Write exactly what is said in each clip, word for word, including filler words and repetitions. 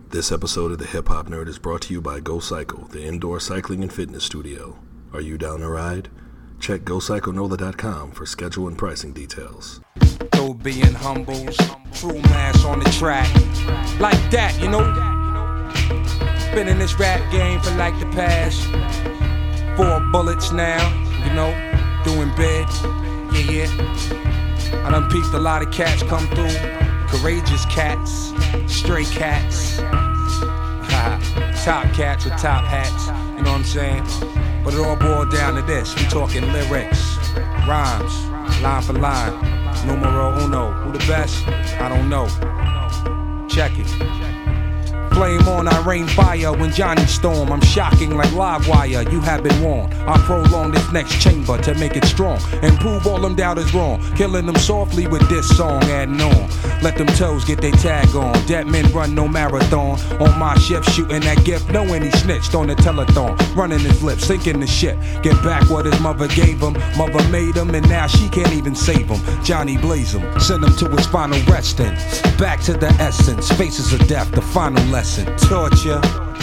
This episode of the Hip Hop Nerd is brought to you by Go Cycle, the indoor cycling and fitness studio. Are you down to ride? Check go cycle nola dot com for schedule and pricing details. Though being humble, true mass on the track. Like that, you know? Been in this rap game for like the past four bullets now, you know? Doing big, yeah, yeah. I done peeped a lot of cats come through. Courageous cats, stray cats, top cats with top hats, you know what I'm saying? But it all boiled down to this. We talking lyrics, rhymes, line for line, numero uno. Who the best? I don't know. Check it. Flame on, I rain fire when Johnny storm. I'm shocking like live wire, you have been warned. I prolong this next chamber to make it strong and prove all them doubters wrong. Killing them softly with this song, adding on. Let them toes get their tag on. Dead men run no marathon. On my ship shooting that gift, knowing he snitched on the telethon. Running his lips, sinking the ship. Get back what his mother gave him. Mother made him and now she can't even save him. Johnny blaze him, send him to his final resting. Back to the essence, faces of death, the final lesson. Torture,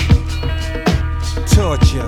torture,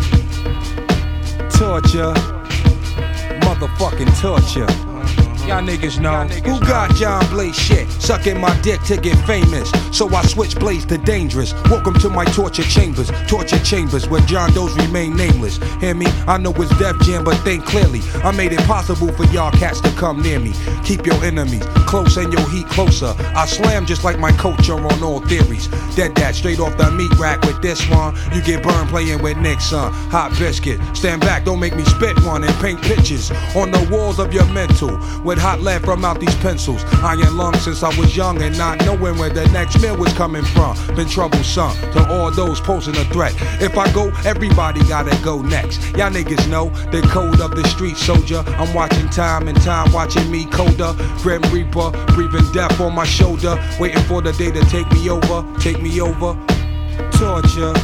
torture, motherfucking torture. Y'all niggas know who got John Blaze shit, sucking my dick to get famous. So I switch Blaze to dangerous. Welcome to my torture chambers, torture chambers where John Does remain nameless. Hear me? I know it's Def Jam, but think clearly. I made it possible for y'all cats to come near me. Keep your enemies close and your heat closer. I slam just like my culture on all theories. Dead that straight off the meat rack with this one. You get burned playing with Nick's son. Hot biscuit. Stand back, don't make me spit one and paint pictures on the walls of your mental. With hot lead from out these pencils. Iron lungs since I was young and not knowing where the next meal was coming from. Been troublesome to all those posing a threat. If I go, everybody gotta go next. Y'all niggas know the code of the street soldier. I'm watching time and time watching me colder. Grim Reaper, breathing death on my shoulder. Waiting for the day to take me over, take me over. Torture,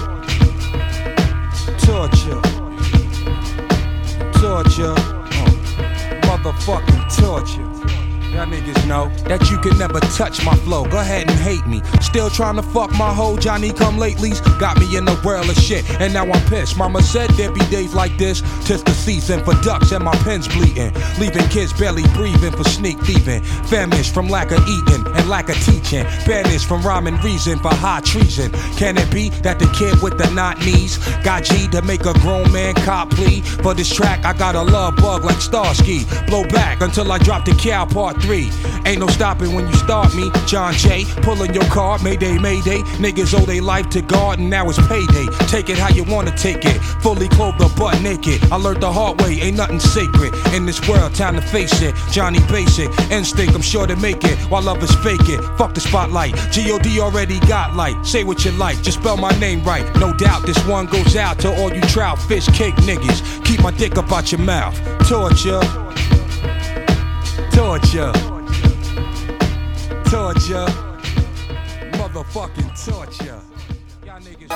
torture, torture, uh, motherfucking torture. Y'all niggas know that you can never touch my flow. Go ahead and hate me. Still trying to fuck my hoe Johnny come latelys. Got me in the world of shit and now I'm pissed. Mama said there'd be days like this. Tis the season for ducks and my pen's bleeding. Leaving kids barely breathing for sneak thieving. Famished from lack of eating and lack of teaching. Banished from rhyming reason for high treason. Can it be that the kid with the not knees got G to make a grown man cop plea? For this track I got a love bug like Starsky. Blow back until I drop the cow part three. Ain't no stopping when you start me. John Jay, pulling your card. Mayday, mayday. Niggas owe they life to God and now it's payday. Take it how you wanna take it. Fully clothed or butt naked. I learned the hard way, ain't nothing sacred in this world, time to face it. Johnny Basic, instinct, I'm sure to make it while others fake it. Fuck the spotlight, G O D already got light. Say what you like, just spell my name right. No doubt this one goes out to all you trout, fish, cake niggas. Keep my dick up out your mouth. Torture, torture, torture, motherfucking torture. Y'all niggas.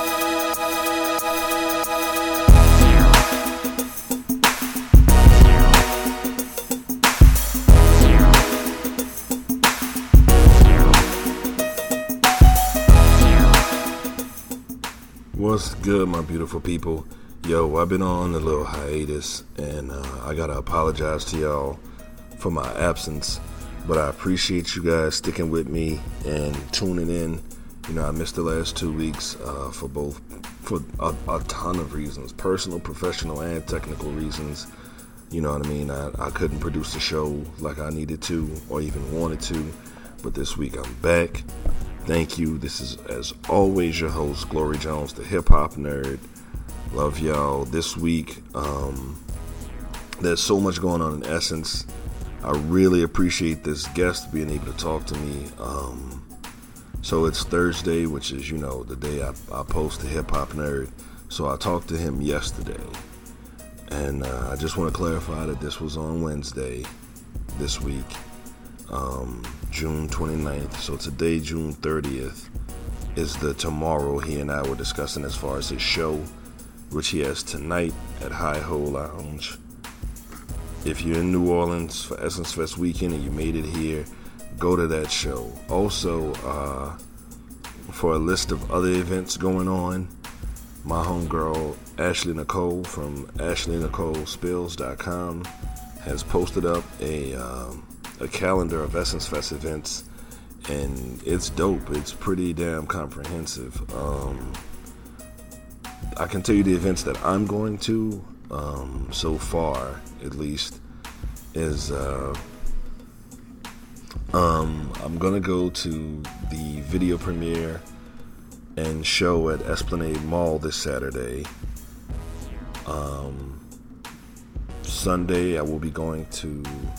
What's good, my beautiful people? Yo, I've been on a little hiatus and uh, I gotta apologize to y'all for my absence, but I appreciate you guys sticking with me and tuning in. You know, I missed the last two weeks uh, for both, for a, a ton of reasons, personal, professional, and technical reasons. You know what I mean? I, I couldn't produce the show like I needed to or even wanted to, but this week I'm back. Thank you. This is, as always, your host, Glory Jones, the Hip Hop Nerd. Love y'all. This week, um, there's so much going on in Essence. I really appreciate this guest being able to talk to me. Um, so it's Thursday, which is, you know, the day I, I post the Hip Hop Nerd. So I talked to him yesterday. And uh, I just want to clarify that this was on Wednesday this week, um, June twenty-ninth. So today, June thirtieth, is the tomorrow he and I were discussing as far as his show, which he has tonight at Hi Ho Lounge. If you're in New Orleans for Essence Fest weekend and you made it here, go to that show. Also, uh, for a list of other events going on, my homegirl Ashley Nicole from ashley nicole spills dot com has posted up a um, a calendar of Essence Fest events, and it's dope. It's pretty damn comprehensive. Um, I can tell you the events that I'm going to um, so far, at least, is uh, um, I'm gonna go to the video premiere and show at Esplanade Mall this Saturday. Um, Sunday, I will be going to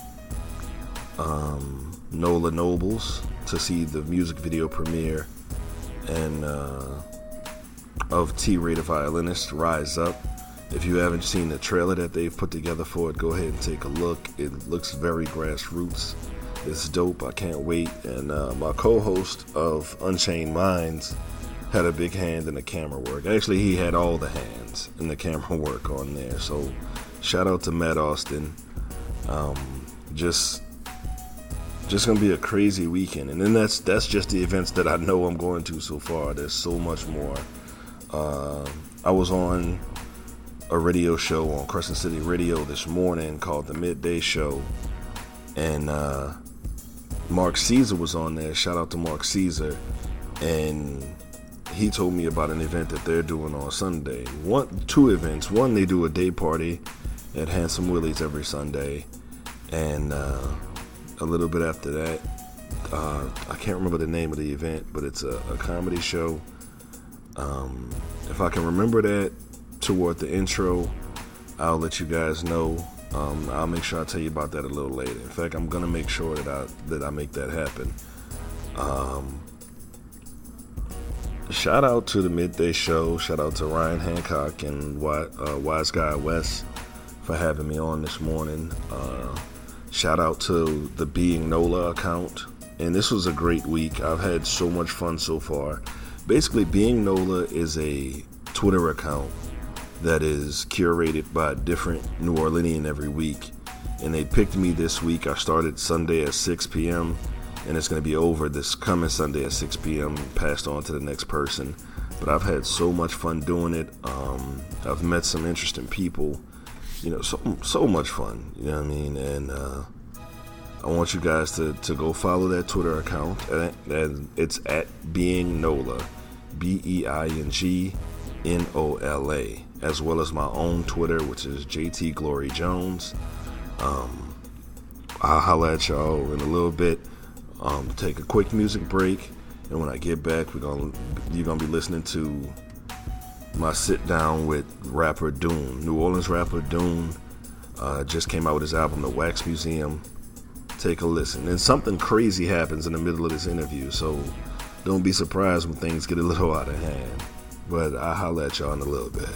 um, Nola Nobles to see the music video premiere and uh, of T-Ray the Violinist, Rise Up. If you haven't seen the trailer that they've put together for it, go ahead and take a look. It looks very grassroots. It's dope. I can't wait. And uh, my co-host of Unchained Minds had a big hand in the camera work. Actually, he had all the hands in the camera work on there. So shout out to Matt Austin. Um, just just gonna be a crazy weekend. And then that's that's just the events that I know I'm going to so far. There's so much more. Uh, I was on a radio show on Crescent City Radio this morning called The Midday Show. And uh, Mark Caesar was on there. Shout out to Mark Caesar. And he told me about an event that they're doing on Sunday. One, two events. One, they do a day party at Handsome Willie's every Sunday, and uh, a little bit after that, uh, I can't remember the name of the event, but it's a, a comedy show. Um, if I can remember that toward the intro, I'll let you guys know. Um, I'll make sure I tell you about that a little later. In fact, I'm gonna make sure that I that I make that happen. Um, Shout out to the Midday Show. Shout out to Ryan Hancock and Wise, uh, Wise Guy West for having me on this morning. Uh, shout out to the Being Nola account. And this was a great week. I've had so much fun so far. Basically, Being Nola is a Twitter account that is curated by a different New Orleanian every week. And they picked me this week. I started Sunday at six p.m. and it's going to be over this coming Sunday at six p.m. passed on to the next person. But I've had so much fun doing it. Um, I've met some interesting people. You know, so so much fun. You know what I mean? And uh, I want you guys to, to go follow that Twitter account. And, and it's at Being Nola, B E I N G N O L A, as well as my own Twitter, which is J T Glory Jones. Um, I'll holla at y'all in a little bit. Um, take a quick music break, and when I get back, we're gonna you're gonna be listening to my sit down with rapper Doom, New Orleans rapper Doom. Uh, just came out with his album, The Wax Museum. Take a listen, and something crazy happens in the middle of this interview, so don't be surprised when things get a little out of hand. But I'll holla at y'all in a little bit.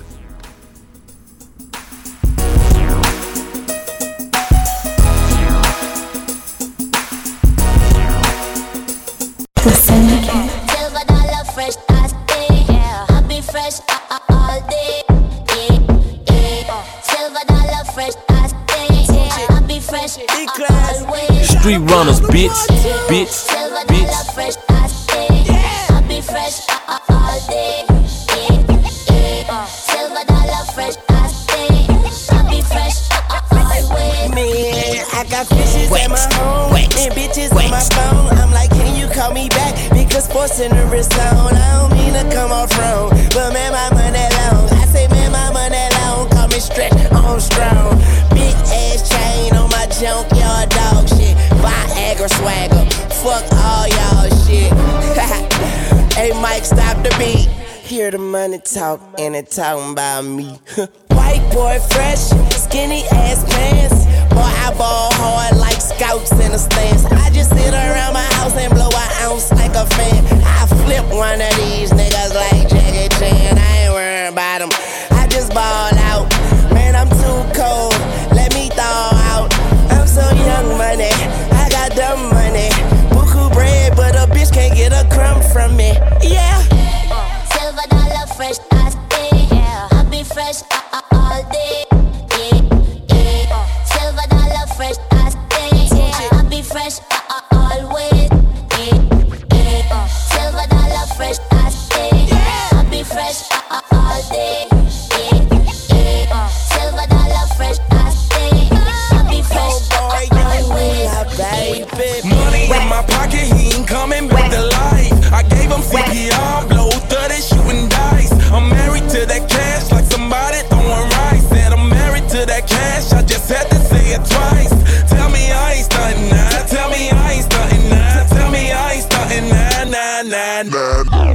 The Syndicate. Silver dollar fresh, I stay. Yeah. I be fresh uh, uh, all day. Yeah, yeah. Silver dollar fresh, I stay. Yeah. I be fresh uh, always. Street runners, bitch, bitch, Silver bitch. dollar fresh, I stay. Yeah. I be fresh uh, uh, all day. Yeah, yeah. Silver dollar fresh, I stay. I be fresh uh, uh, always. Man, I got fishes at my home and bitches on my phone. I'm like, can you call me back? Because sports in the wrist zone. I don't mean to come off wrong, but man, my money long. I say, man, my money long. Call me stretch, I'm strong. Big ass chain on my junkyard dog shit. Viagra swagger, fuck all y'all shit. Hey, Mike, stop the beat. Hear the money talk, and it talking about me. White boy fresh, skinny ass pants. Boy, I ball hard like scouts in the stands. I just sit around my house and blow an ounce like a fan. I flip one of these niggas like Jackie Chan. I ain't worried about them, I just ball out. Man, I'm too cold, let me thaw out. I'm so young money, I got dumb money. Buku bread, but a bitch can't get a crumb from me. Yeah. Silver dollar fresh, I stay. Yeah. I be fresh uh, uh, all day. Yeah, yeah. Silver dollar fresh, I stay. Yeah. I be fresh uh, uh, always. Yeah, yeah. Silver dollar fresh.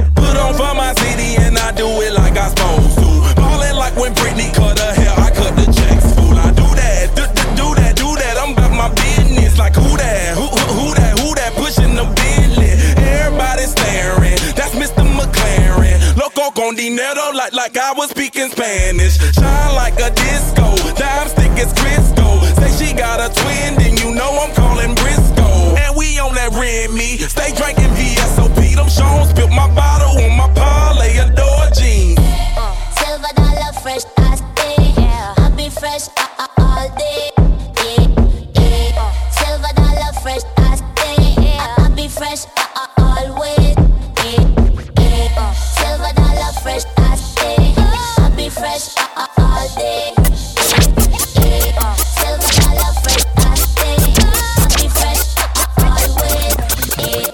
Put on for my city and I do it like I supposed to. Ballin' like when Britney cut her hair, I cut the checks, fool. I do that, do, do, do that, do that. I'm about my business. Like who that? Who, who, who that? Who that? Pushing the Bentley. Everybody staring. That's Mister McLaren. Loco con dinero, like like I was speaking Spanish. Shine like a disco. Dime stick is Crisco. Say she got a twin, then you know I'm calling Briscoe. And we on that Remy. Stay drinking V S O P. Them Jones built my bottle on my parlay adore jeans. Uh, silver dollar fresh, I stay. Yeah. I be fresh uh, uh, all day. Yeah, yeah. Uh, silver dollar fresh, I stay. Yeah. I, I be fresh uh, uh, always. Yeah, yeah. Uh, silver dollar fresh, I stay. I be fresh uh, uh, all day. Yeah, uh, silver dollar fresh, I stay. I be fresh uh, uh, always. Yeah.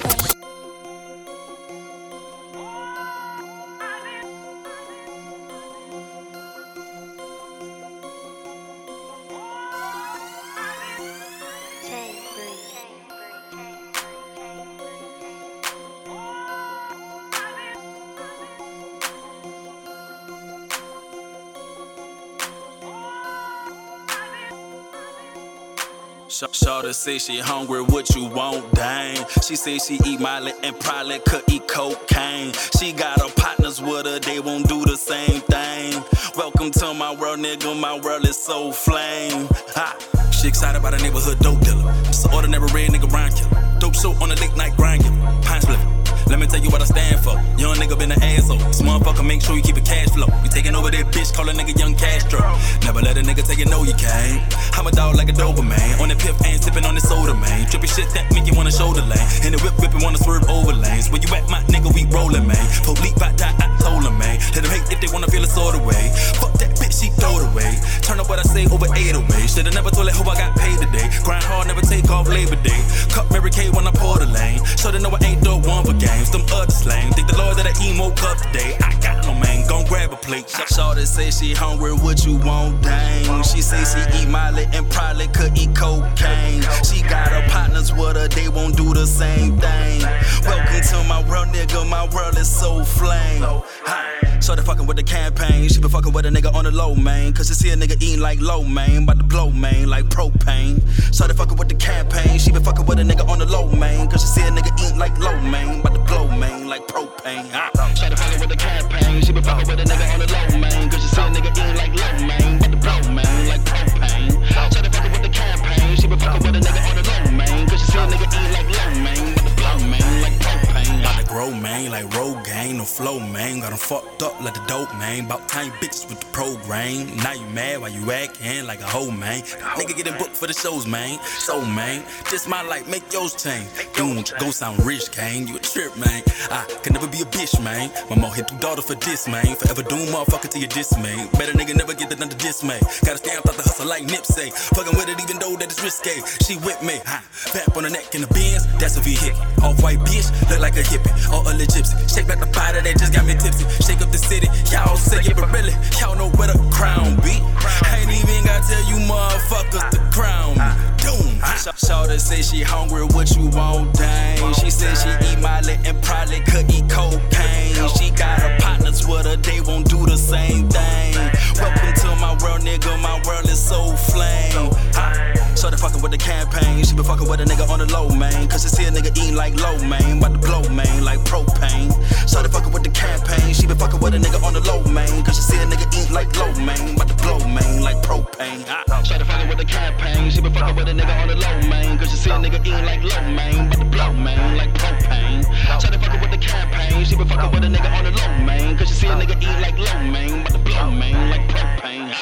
Shawty say she hungry, what you want, dang? She say she eat Miley and probably could eat cocaine. She got her partners with her, they won't do the same thing. Welcome to my world, nigga, my world is so flame. Ha! She excited about a neighborhood dope dealer. Just an ordinary red nigga rhyme killer. Dope show on a late night grind killer. Pine splitter. Let me tell you what I stand for. Young nigga been an asshole. This motherfucker make sure you keep a cash flow. You taking over that bitch, call a nigga Young Castro. Never let a nigga tell you no, you can't. I'm a dog like a Doberman. On the pip and sipping on the soda, man. Trippy shit that make you wanna shoulder lane. In the whip whip and wanna swerve over lanes. Where you at, my nigga, we rollin', man. Police by die, I told him, man. Let them hate if they wanna feel a sort of way. Fuck that bitch, she throw it away. Turn up what I say over eight away. Should've never told that hoe I got paid today. Grind hard, never take off Labor Day. Cup Mary Kay when I pour the lane. Should've know I ain't the one for games. Them others lame. Think the Lord that I emo cup today. I got no man, gon' grab a plate. Shawty say she hungry, what you want, dang? She say she eat Miley and probably could eat cocaine. She got her partners with her, they won't do the same thing. Welcome to my world, nigga, my world is so flame. Shawty fucking with the campaign, she been fucking with a nigga on the low, man. Cause she see a nigga eating like low, man. Bout to blow, man, like propane. Shawty fucking with the campaign, she been fucking with a nigga on the low, man. Cause she see a nigga eating like low, man. Bout to blow, man, like propane. Shawty fucking with the campaign, she been fucking with a nigga on the low, man. Cause she see a nigga eating like low, man. Bout to blow, man, like propane. Shawty fucking with the campaign, she been fucking with a nigga on the low, man. Cause she see a nigga eating like low, man. Bout to blow, man, like propane. Bout to grow, man, like road gang, no flow, man. Got 'em fucked up like the dope, man. Bout time bitches with the program. Now you mad while you acting like a hoe, man. Nigga getting booked for the shows, man. So, man, this my life, make yours change. You want to go sound rich, gang. You a trip, man. I can never be a bitch, man. My mom hit two daughters for this, man. Forever doom motherfucker till you diss, man. Better nigga never get that under dismay. Gotta stay out the hustle like Nipsey. Fucking with it even though that it's risque. She with me, huh? Pap on the neck in the Benz, that's a vehicle. Off-white bitch, look like a hippie. Or a gypsy. Shake like the body that just got me tipsy. Shake up the city, y'all say it, but really, y'all know where the crown be. I ain't even gotta tell you motherfuckers to crown me. Doom. Shawty say she hungry, what you want, dang? She said she eat Miley and probably could eat cocaine. She got her partners with her, they won't do the same thing. Welcome to my world, nigga, my world is so flame. Shawty fucking with the campaign, she been fucking with a nigga on the low, man. Cause she see a nigga eating like low, man. Bout to blow, man, like propane. Shawty fucking with the campaign, she been fucking with a nigga on the low, man. Cause she see a nigga eating like low, man. Bout to blow, man, like propane. Shawty fucking with the campaign, she been fucking with a nigga on the low, man. Cause she see a nigga eating like low, man. Bout to blow, man, like propane. Shawty fucking with the campaign, she been fucking with a nigga on the low, man. Cause she see a nigga eating like low, man. Bout to blow, man, like propane.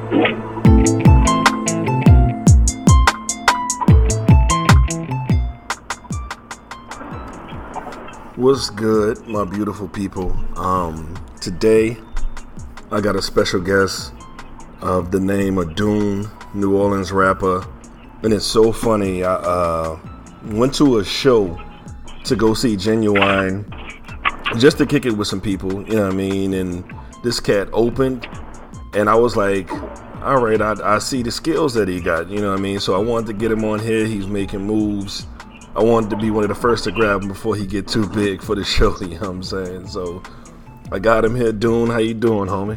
What's good, my beautiful people? Um, today, I got a special guest of the name of Dune, New Orleans rapper. And it's so funny. I uh, went to a show to go see Genuine just to kick it with some people, you know what I mean? And this cat opened, and I was like, all right, I, I see the skills that he got, you know what I mean? So I wanted to get him on here. He's making moves. I wanted to be one of the first to grab him before he get too big for the show, you know what I'm saying? So I got him here. Dune, how you doing, homie?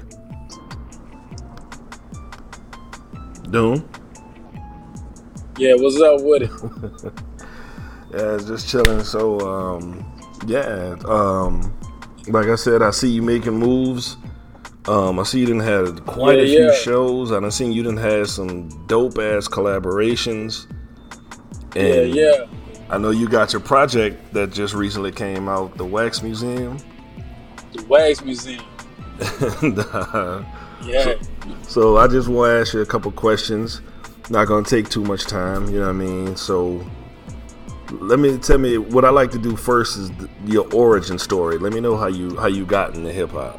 Dune? Yeah, what's up with it? Yeah, it's just chilling. So, um, yeah, um, like I said, I see you making moves. Um, I see you done had quite yeah, a few yeah. shows. I done seen you done had some dope-ass collaborations. And yeah, yeah. I know you got your project that just recently came out, the Wax Museum. The Wax Museum. and, uh, Yeah. So, so I just want to ask you a couple questions. Not going to take too much time, you know what I mean? So let me tell me what I like to do first is the, your origin story. Let me know how you how you got into hip hop.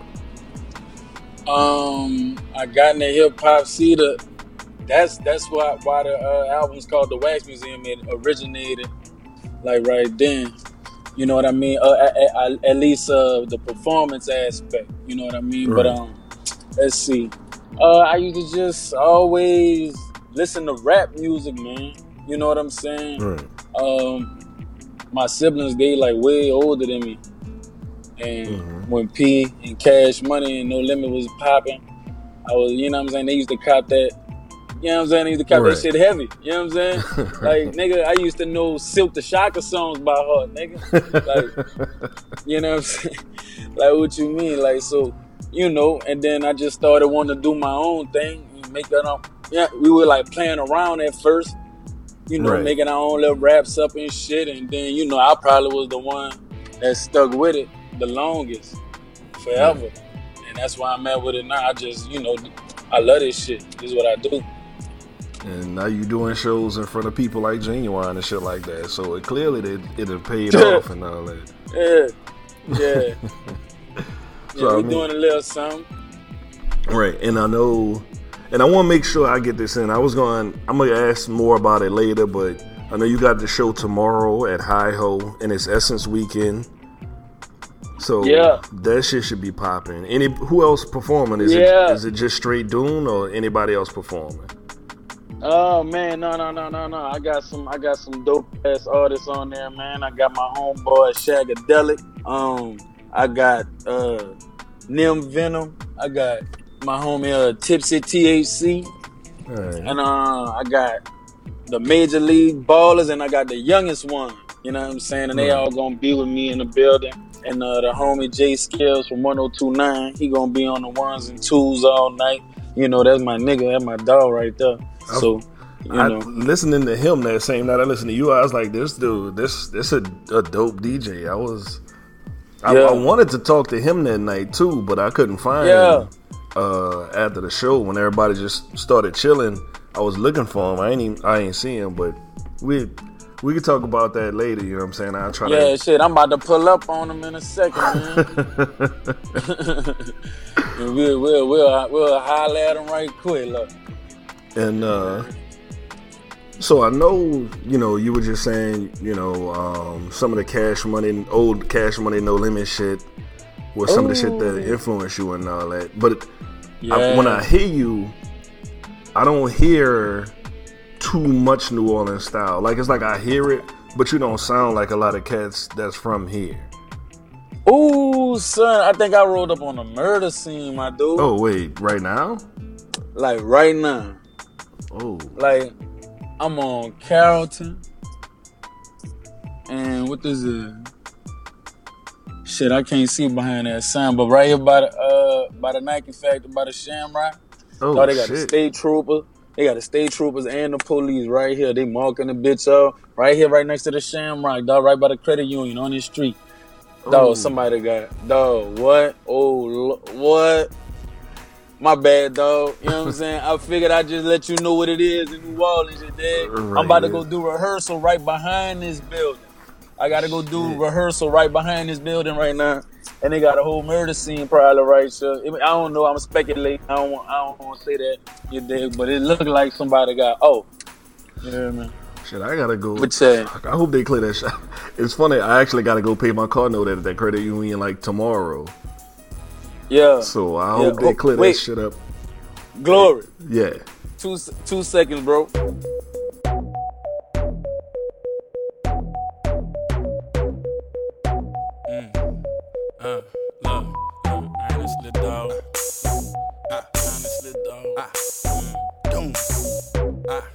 Um, I got into hip hop. See the that's that's why why the uh, album's called The Wax Museum. It originated like right then. You know what I mean? Uh, at, at, at least uh, the performance aspect. You know what I mean? Right. But um, let's see. Uh, I used to just always listen to rap music, man. You know what I'm saying? Right. Um, my siblings, they like way older than me. And Mm-hmm. when P and Cash Money and No Limit was popping, I was, you know what I'm saying? They used to cop that. You know what I'm saying? They used to cop Right. that shit heavy. You know what I'm saying? Like, nigga, I used to know Silk the Shocker songs by heart, nigga. Like, you know what I'm saying? Like, what you mean? Like, so, you know, and then I just started wanting to do my own thing and make that up. Yeah, we were like playing around at first, you know, Right. making our own little raps up and shit. And then, you know, I probably was the one that stuck with it the longest, forever. And that's why I'm at with it now. I just, you know, I love this shit. This is what I do. And now you doing shows in front of people like Genuine and shit like that. So it clearly it it had paid off and all that. Yeah, yeah. yeah, So, I we mean- doing a little something. Right, and I know, and I want to make sure I get this in. I was going, I'm gonna ask more about it later, but I know you got the show tomorrow at Hi Ho, and it's Essence Weekend. So Yeah. that shit should be popping. Any who else performing? Is Yeah. it is it just straight Dune or anybody else performing? Oh man, no, no, no, no, no. I got some, I got some dope ass artists on there, man. I got my homeboy Shagadelic. Um, I got uh, Nim Venom. I got my homie uh, Tipsy T H C, All right. and uh, I got the Major League Ballers, and I got the youngest one. You know what I'm saying? And they Right. all gonna be with me in the building. And uh, the homie Jay Skills from one oh two point nine, he gonna be on the ones and twos all night. You know, that's my nigga, that's my dog right there. So, you I, know. listening to him that same night I listened to you, I was like, this dude, this this a, a dope D J. I was, I, Yeah. I wanted to talk to him that night too, but I couldn't find Yeah. him uh, after the show when everybody just started chilling. I was looking for him. I ain't even, I ain't see him, but we we could talk about that later. You know what I'm saying? I'll try Yeah, to. shit, I'm about to pull up on him in a second, man. And we'll, we'll, we'll, we'll holler at him right quick, look. And uh, so I know, you know, you were just saying, you know, um, some of the Cash Money, old Cash Money, No Limit shit was some of the shit that influenced you and all that. But Yeah. I, when I hear you, I don't hear too much New Orleans style. Like, it's like I hear it, but you don't sound like a lot of cats that's from here. Ooh, son, I think I rolled up on a murder scene, my dude. Oh, wait, right now? Like, right now. Oh. Like, I'm on Carrollton. And what this is? Shit, I can't see behind that sign, but right here by the uh by the Nike factory, by the Shamrock. Oh, Oh, they got the shit. state troopers. They got the state troopers and the police right here. They marking the bitch up. Right here, right next to the Shamrock, dog, right by the credit union on this street. Dog, Oh. somebody got, dog, what? Oh, lo- what? My bad, dog. You know what I'm saying? I figured I'd just let you know what it is in New Orleans, you dig? Right, I'm about to yeah. go do rehearsal right behind this building. I gotta go do yeah. rehearsal right behind this building right now. And they got a whole murder scene probably right so I don't know, I'm speculating. I don't want I don't want to say that, you dig, but it looked like somebody got oh. You know what I mean? Shit, I gotta go. But, uh, I hope they clear that shit. It's funny, I actually gotta go pay my car note at that credit union like tomorrow. Yeah. So I yeah. hope they clear oh, wait. that shit up. Glory. Yeah. Two two seconds, bro. Mm. Uh, look, uh, honestly, dog. Uh, honestly, dog. Uh, mm, doom. Uh,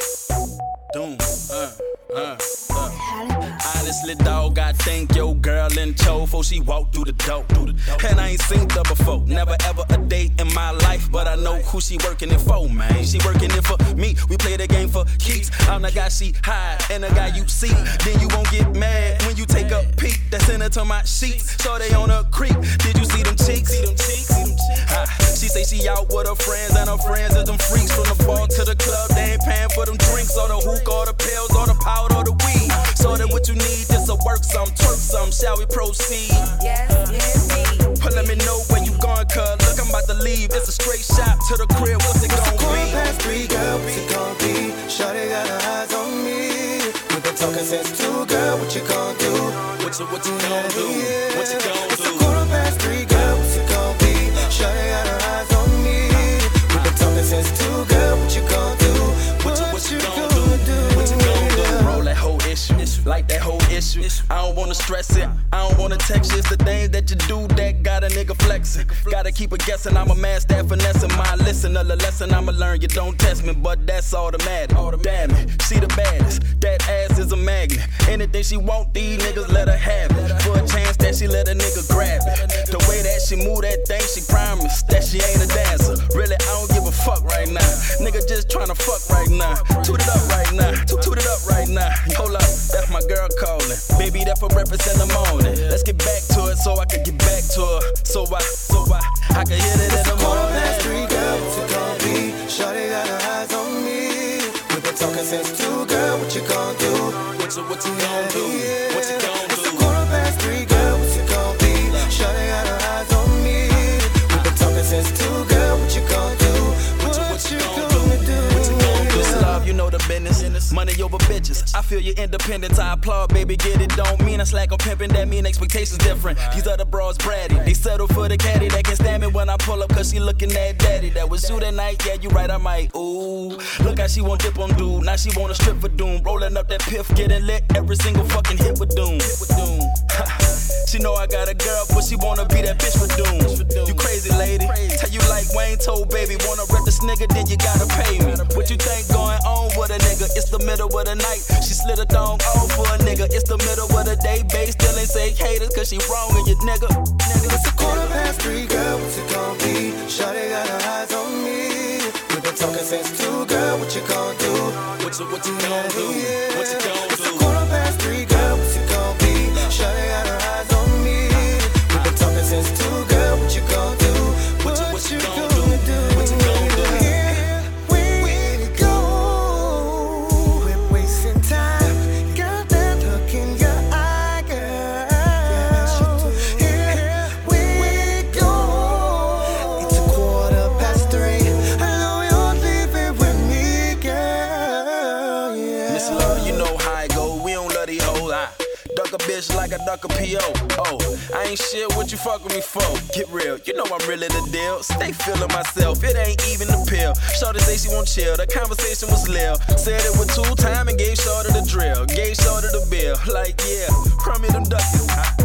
doom. Uh, uh, uh. Honestly, dog, I think your girl in tow before she walked through the door. And I ain't seen her before. Never ever a date in my life, but I know who she working it for, man. She working it for me. We play the game for keeps. I'm the guy she hide and the guy you see. Then you won't get mad when you take a peek. That's in her to my sheets. So they on a creek. Did you see them cheeks? See them cheeks? See them cheeks? Ah, she say she out with her friends and her friends is them freaks. From the bar to the club, they ain't paying for them drinks or the hookah or the pills or the powder or the weed. So that what you need, this a work some, twerk some, shall we proceed? Yes, yes, me. But let me know where you going, cuz look, I'm about to leave. It's a straight shot to the crib, what's it gonna Quarter be? past three, girl, what's it gonna be? Shawty got her eyes on me. We've been talking since two, girl, what you gonna do? What you, what you gonna do? What you gonna It's do? a quarter past three, girl, what's it gonna be? Shawty got her eyes on me. We've been talking since two, girl, what you gonna do? What you, what you gonna do? What you gonna do? Roll that whole issue, like that whole issue. I don't wanna stress it, I don't wanna text you. It's the things that you do that got a nigga flexing. Gotta keep it guessing, I'm a master at finessing. My listener, the lesson I'ma learn, you don't test me, but that's automatic. Damn it, she the baddest, that ass is a magnet. Anything she want, these niggas let her have it. For a chance that she let a nigga grab it. The way that she move that thing, she promised that she ain't a dancer. Really, I don't give a fuck right now. Nigga just tryna fuck right now. Toot it up right now, toot toot it up right now. Hold up, that's my girl calling. Baby, that for breakfast in the morning. Let's get back to it so I can get back to her. So I, so I, I can hit it in the Quarter morning. past three, girl, what's it gonna be? Shawty got her eyes on me. We've been talking since two, girl, what you gonna do? What you, what you gonna do? What you gonna It's a do? quarter past three, girl, what's it gonna be? Shawty got her eyes on me. We've been talking since two, girl, what you gonna do? What you, what you gonna do? What you gonna do? This love, you know the business. Money over bitches. I feel your independence. I applaud, baby. Get it? Don't mean I slack on pimping. That mean expectations different. These other bras bratty. They settle for the caddy that can stand me when I pull up. Cause she looking at daddy. That was you that night. Yeah, you right. I might. Ooh. Look how she won't dip on dude. Now she wanna strip for doom. Rolling up that piff, getting lit. Every single fucking hit with doom. Hit with doom. She know I got a girl, but she wanna be that bitch for doom. You crazy lady. Tell you like Wayne told baby. Wanna rep this nigga, then you gotta pay me. What you think going on with a nigga? It's the middle of the night. She slid a thong off for a nigga. It's the middle of the day, babe. Still ain't say haters, cause she wrong in you, nigga. nigga. It's a quarter past three, girl, what's it gonna be? Shawty got her eyes on me. We've been talking since two, girl, what you gonna do? What you, what you gonna do? What you gonna It's a do? quarter past three, girl, what's it gonna be? Shawty got her eyes on me. We've been talking since two, girl, what you gonna do? What you, what you gonna do? What you gonna do? Here we go. We're wasting time. Got that look in your eye, girl. Here we go. It's a quarter past three. I know you're leaving with me, girl. Yeah. Miss Love, you know how I go. We don't love these hoes. I duck a bitch like I duck a P O. Oh, I ain't shit, what you fuck with me for? Get real, you know I'm really the deal. Stay feeling myself, it ain't even the pill. Shorty say she won't chill, the conversation was lil. Said it with two time and gave Shorty the drill. Gave Shorty the bill, like yeah, crummy them duckies.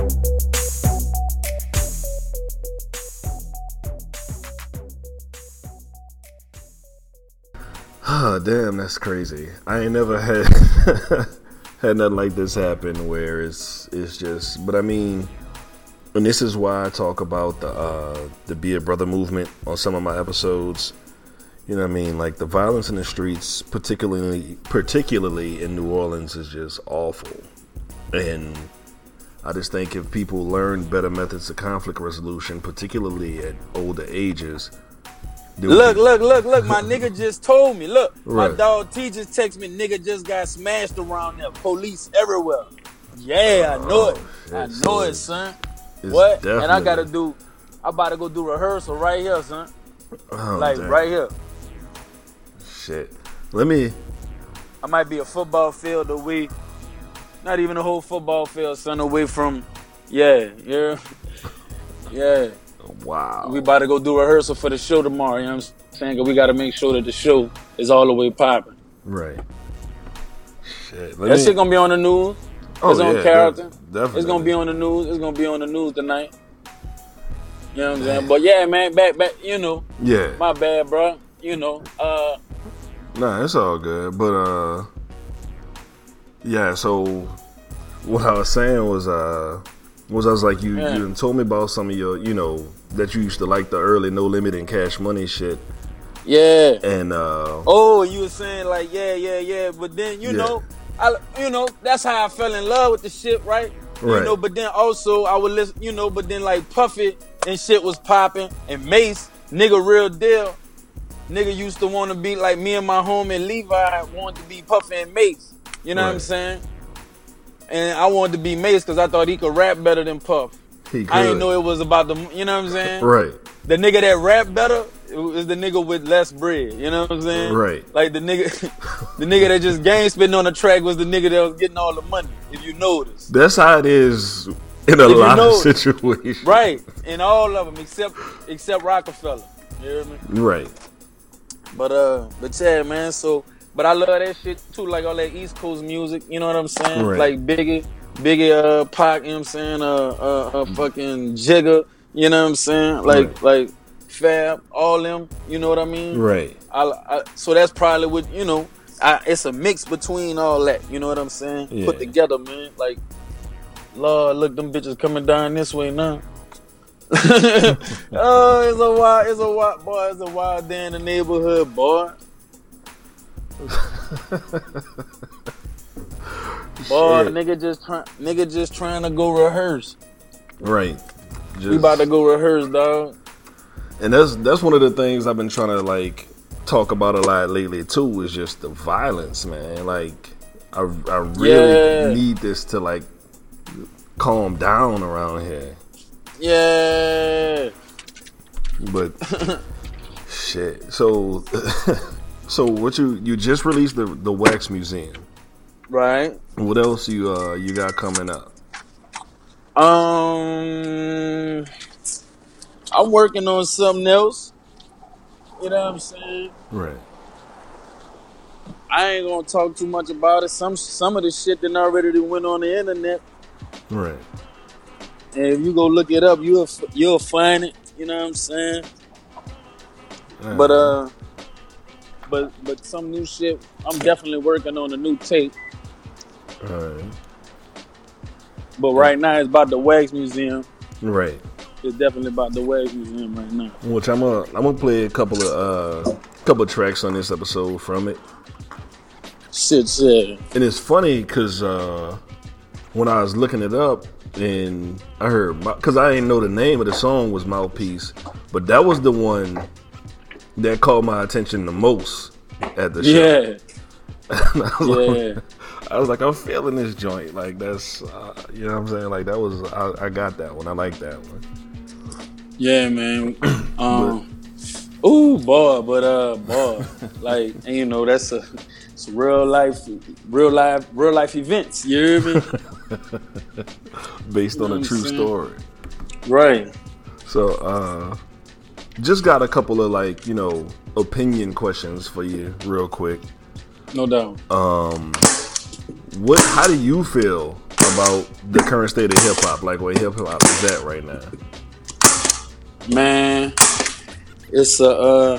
Ah, damn, that's crazy. I ain't never had had nothing like this happen where it's it's just. But I mean, and this is why I talk about the uh, the Be a Brother movement on some of my episodes. You know what I mean? Like the violence in the streets, particularly particularly in New Orleans, is just awful. And I just think if people learn better methods of conflict resolution, particularly at older ages, Do Look, it. look, look, look. My nigga just told me. Look, my Right. dog T just text me. Nigga just got smashed around there. Police everywhere. Yeah, I know it. shit, I know so it, it's- son. it's What? And I definitely- gotta do. I about to go do rehearsal right here, son. Oh, Like damn. right here. Shit. Let me. I might be a football field away. Not even a whole football field, son, away from. Yeah, yeah, yeah. Wow. We about to go do rehearsal for the show tomorrow. You know what I'm saying? 'Cause we got to make sure that the show is all the way popping. Right. Shit. Let That me- shit gonna be on the news. Oh, It's on yeah, character. def- definitely. It's gonna be on the news. It's gonna be on the news tonight. You know what I'm saying? But yeah, man, back, back. You know, Yeah. my bad, bro. You know, uh, Nah, it's all good. But uh, yeah. So what I was saying was uh, was I was like you Yeah. you done told me about some of your you know that you used to like the early No Limit and Cash Money shit, yeah. and uh, Oh, you were saying like, yeah, yeah, yeah. But then, you Yeah. know, I, you know, that's how I fell in love with the shit, right? You Right. know, but then also I would listen, you know, but then like Puffy and shit was popping, and Mace, nigga, real deal. Nigga used to want to be like me and my homie Levi wanted to be Puffy and Mace. You know what I'm Right. saying? And I wanted to be Mace because I thought he could rap better than Puff. he I didn't could. know it was about the, you know what I'm saying? Right. The nigga that rap better is the nigga with less bread. You know what I'm saying? Right. Like the nigga, the nigga that just gang spitting on the track was the nigga that was getting all the money. If you notice, That's how it is in a If you lot know- of situations. right? In all of them, except except Rockefeller. You hear me? Right. But uh, but yeah, man. So, but I love that shit too. Like all that East Coast music. You know what I'm saying? Right. Like Biggie, Biggie, uh, Pac. You know what I'm saying? Uh, uh, uh fucking Jigga. You know what I'm saying? Like Right. like Fab. All them. You know what I mean? Right. I, I, so that's probably what, you know, I, it's a mix between all that. You know what I'm saying? Yeah. Put together, man. Like, Lord, look, them bitches coming down this way now. Oh, it's a wild, it's a wild, boy, it's a wild day in the neighborhood, boy. Boy, Shit. nigga just try, nigga just trying to go rehearse. Right. Just, We about to go rehearse, dog. And that's that's one of the things I've been trying to like talk about a lot lately too. Is just the violence, man. Like I I really Yeah. need this to like calm down around here. Yeah. But shit. So so what you you just released the the Wax Museum. Right. What else you uh you got coming up? Um, I'm working on something else. You know what I'm saying? Right. I ain't gonna talk too much about it. Some some of the shit that already went on the internet, Right. and if you go look it up, you'll you'll find it. You know what I'm saying? But uh, but but some new shit. I'm definitely working on a new tape. Alright. But right now it's about the Wax Museum. Right. It's definitely about the Wax Museum right now. Which I'm gonna I'm gonna play a couple of uh couple of tracks on this episode from it. Shit, shit. And it's funny because uh, when I was looking it up and I heard, because I didn't know the name of the song was Mouthpiece, but that was the one that caught my attention the most at the show. Yeah, And I, was yeah. like, I was like, I'm feeling this joint. Like, that's, uh, you know what I'm saying? Like, that was, I, I got that one. I like that one. Yeah, man. Um, ooh, boy, but uh, boy, like, and you know, that's a, it's real life, real life, real life events. You hear me? Based on You know a what true I'm saying? story. Right. So, uh, just got a couple of like, you know, opinion questions for you real quick. No doubt. Um, what, how do you feel about the current state of hip hop? Like where hip hop is at right now? Man, it's a, uh,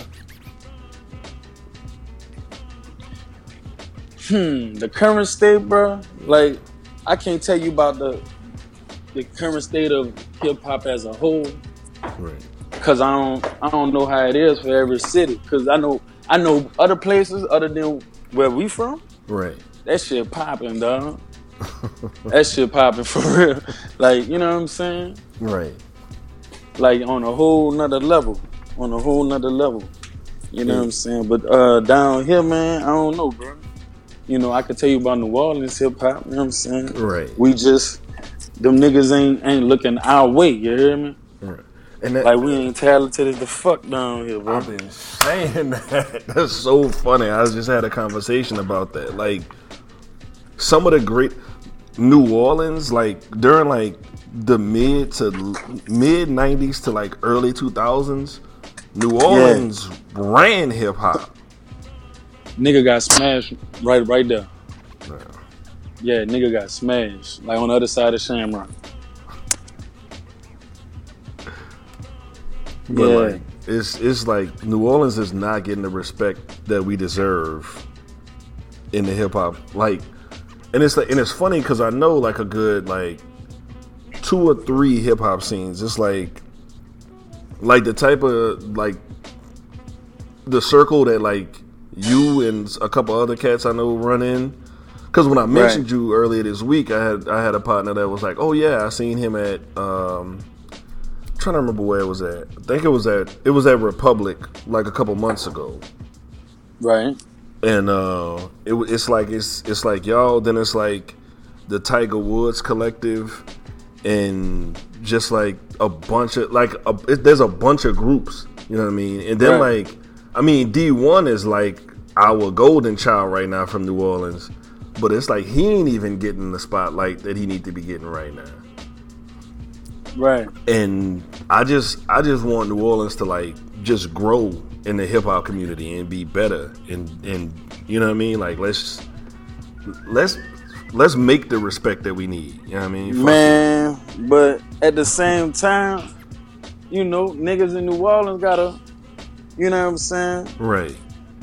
hmm, the current state, bro. Like, I can't tell you about the the current state of hip hop as a whole. Right. Cause I don't, I don't know how it is for every city. Cause I know, I know other places other than where we from. Right. That shit popping, dog. That shit popping for real. Like, you know what I'm saying? Right. Like on a whole nother level. On a whole nother level. You know what I'm saying? But uh, down here, man, I don't know, bro. You know, I could tell you about New Orleans hip hop. You know what I'm saying? Right. We just them niggas ain't ain't looking our way. You hear me? Right. And that, like we ain't talented as the fuck down here, bro. I've been saying that. That's so funny. I just had a conversation about that. Like some of the great New Orleans, like during like the mid to mid nineties to like early two thousands, New Orleans yeah. ran hip hop. Nigga got smashed right right there. Yeah. yeah, nigga got smashed like on the other side of Shamrock. But yeah. like it's it's like New Orleans is not getting the respect that we deserve in the hip hop. Like, and it's like and it's funny because I know like a good like two or three hip hop scenes. It's like like the type of like the circle that like you and a couple other cats I know run in. Because when I mentioned right. you earlier this week, I had I had a partner that was like, "Oh yeah, I seen him at." Um, I'm trying to remember where it was at. I think it was at it was at Republic like a couple months ago. Right. And uh, it, it's like it's it's like y'all. Then it's like the Tiger Woods Collective, and just like a bunch of like a, it, there's a bunch of groups. You know what I mean? And then right. like. I mean, D one is like our golden child right now from New Orleans, but it's like he ain't even getting the spotlight that he need to be getting right now. Right. And I just, I just want New Orleans to like just grow in the hip hop community and be better, and and you know what I mean? Like let's let's let's make the respect that we need. You know what I mean? Fuck Man, it. But at the same time, you know, niggas in New Orleans gotta. You know what I'm saying? Right.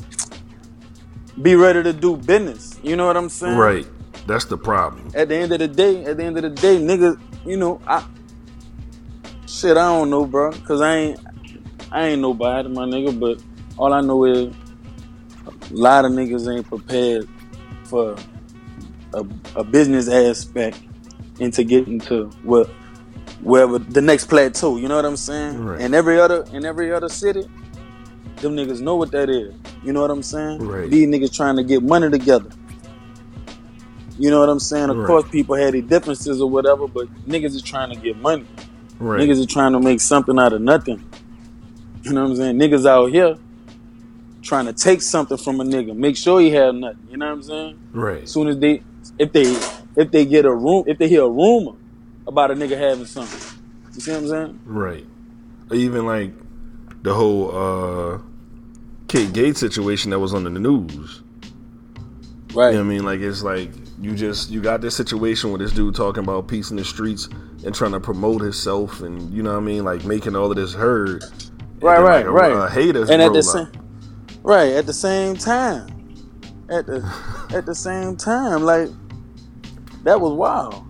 Be ready to do business. You know what I'm saying? Right. That's the problem. At the end of the day, at the end of the day, niggas, you know, I shit, I don't know, bro, cause I ain't, I ain't nobody, my nigga. But all I know is a lot of niggas ain't prepared for a, a business aspect into getting to what, wherever the next plateau. You know what I'm saying? Right. And every other, in every other city. Them niggas know what that is. You know what I'm saying? Right. These niggas trying to get money together. You know what I'm saying? Of right. course, people had their differences or whatever, but niggas is trying to get money. Right. Niggas is trying to make something out of nothing. You know what I'm saying? Niggas out here trying to take something from a nigga, make sure he have nothing. You know what I'm saying? Right. As soon as they, if they, if they get a room, if they hear a rumor about a nigga having something, you see what I'm saying? Right. Even like the whole. uh Kate Gates situation that was on the news. Right. You know what I mean? Like, it's like you just, you got this situation with this dude talking about peace in the streets and trying to promote himself and, you know what I mean? Like, making all of this heard. Right, then, right, like, right. A, a haters and at the up. same, right, at the same time. At the, at the same time. Like, that was wild.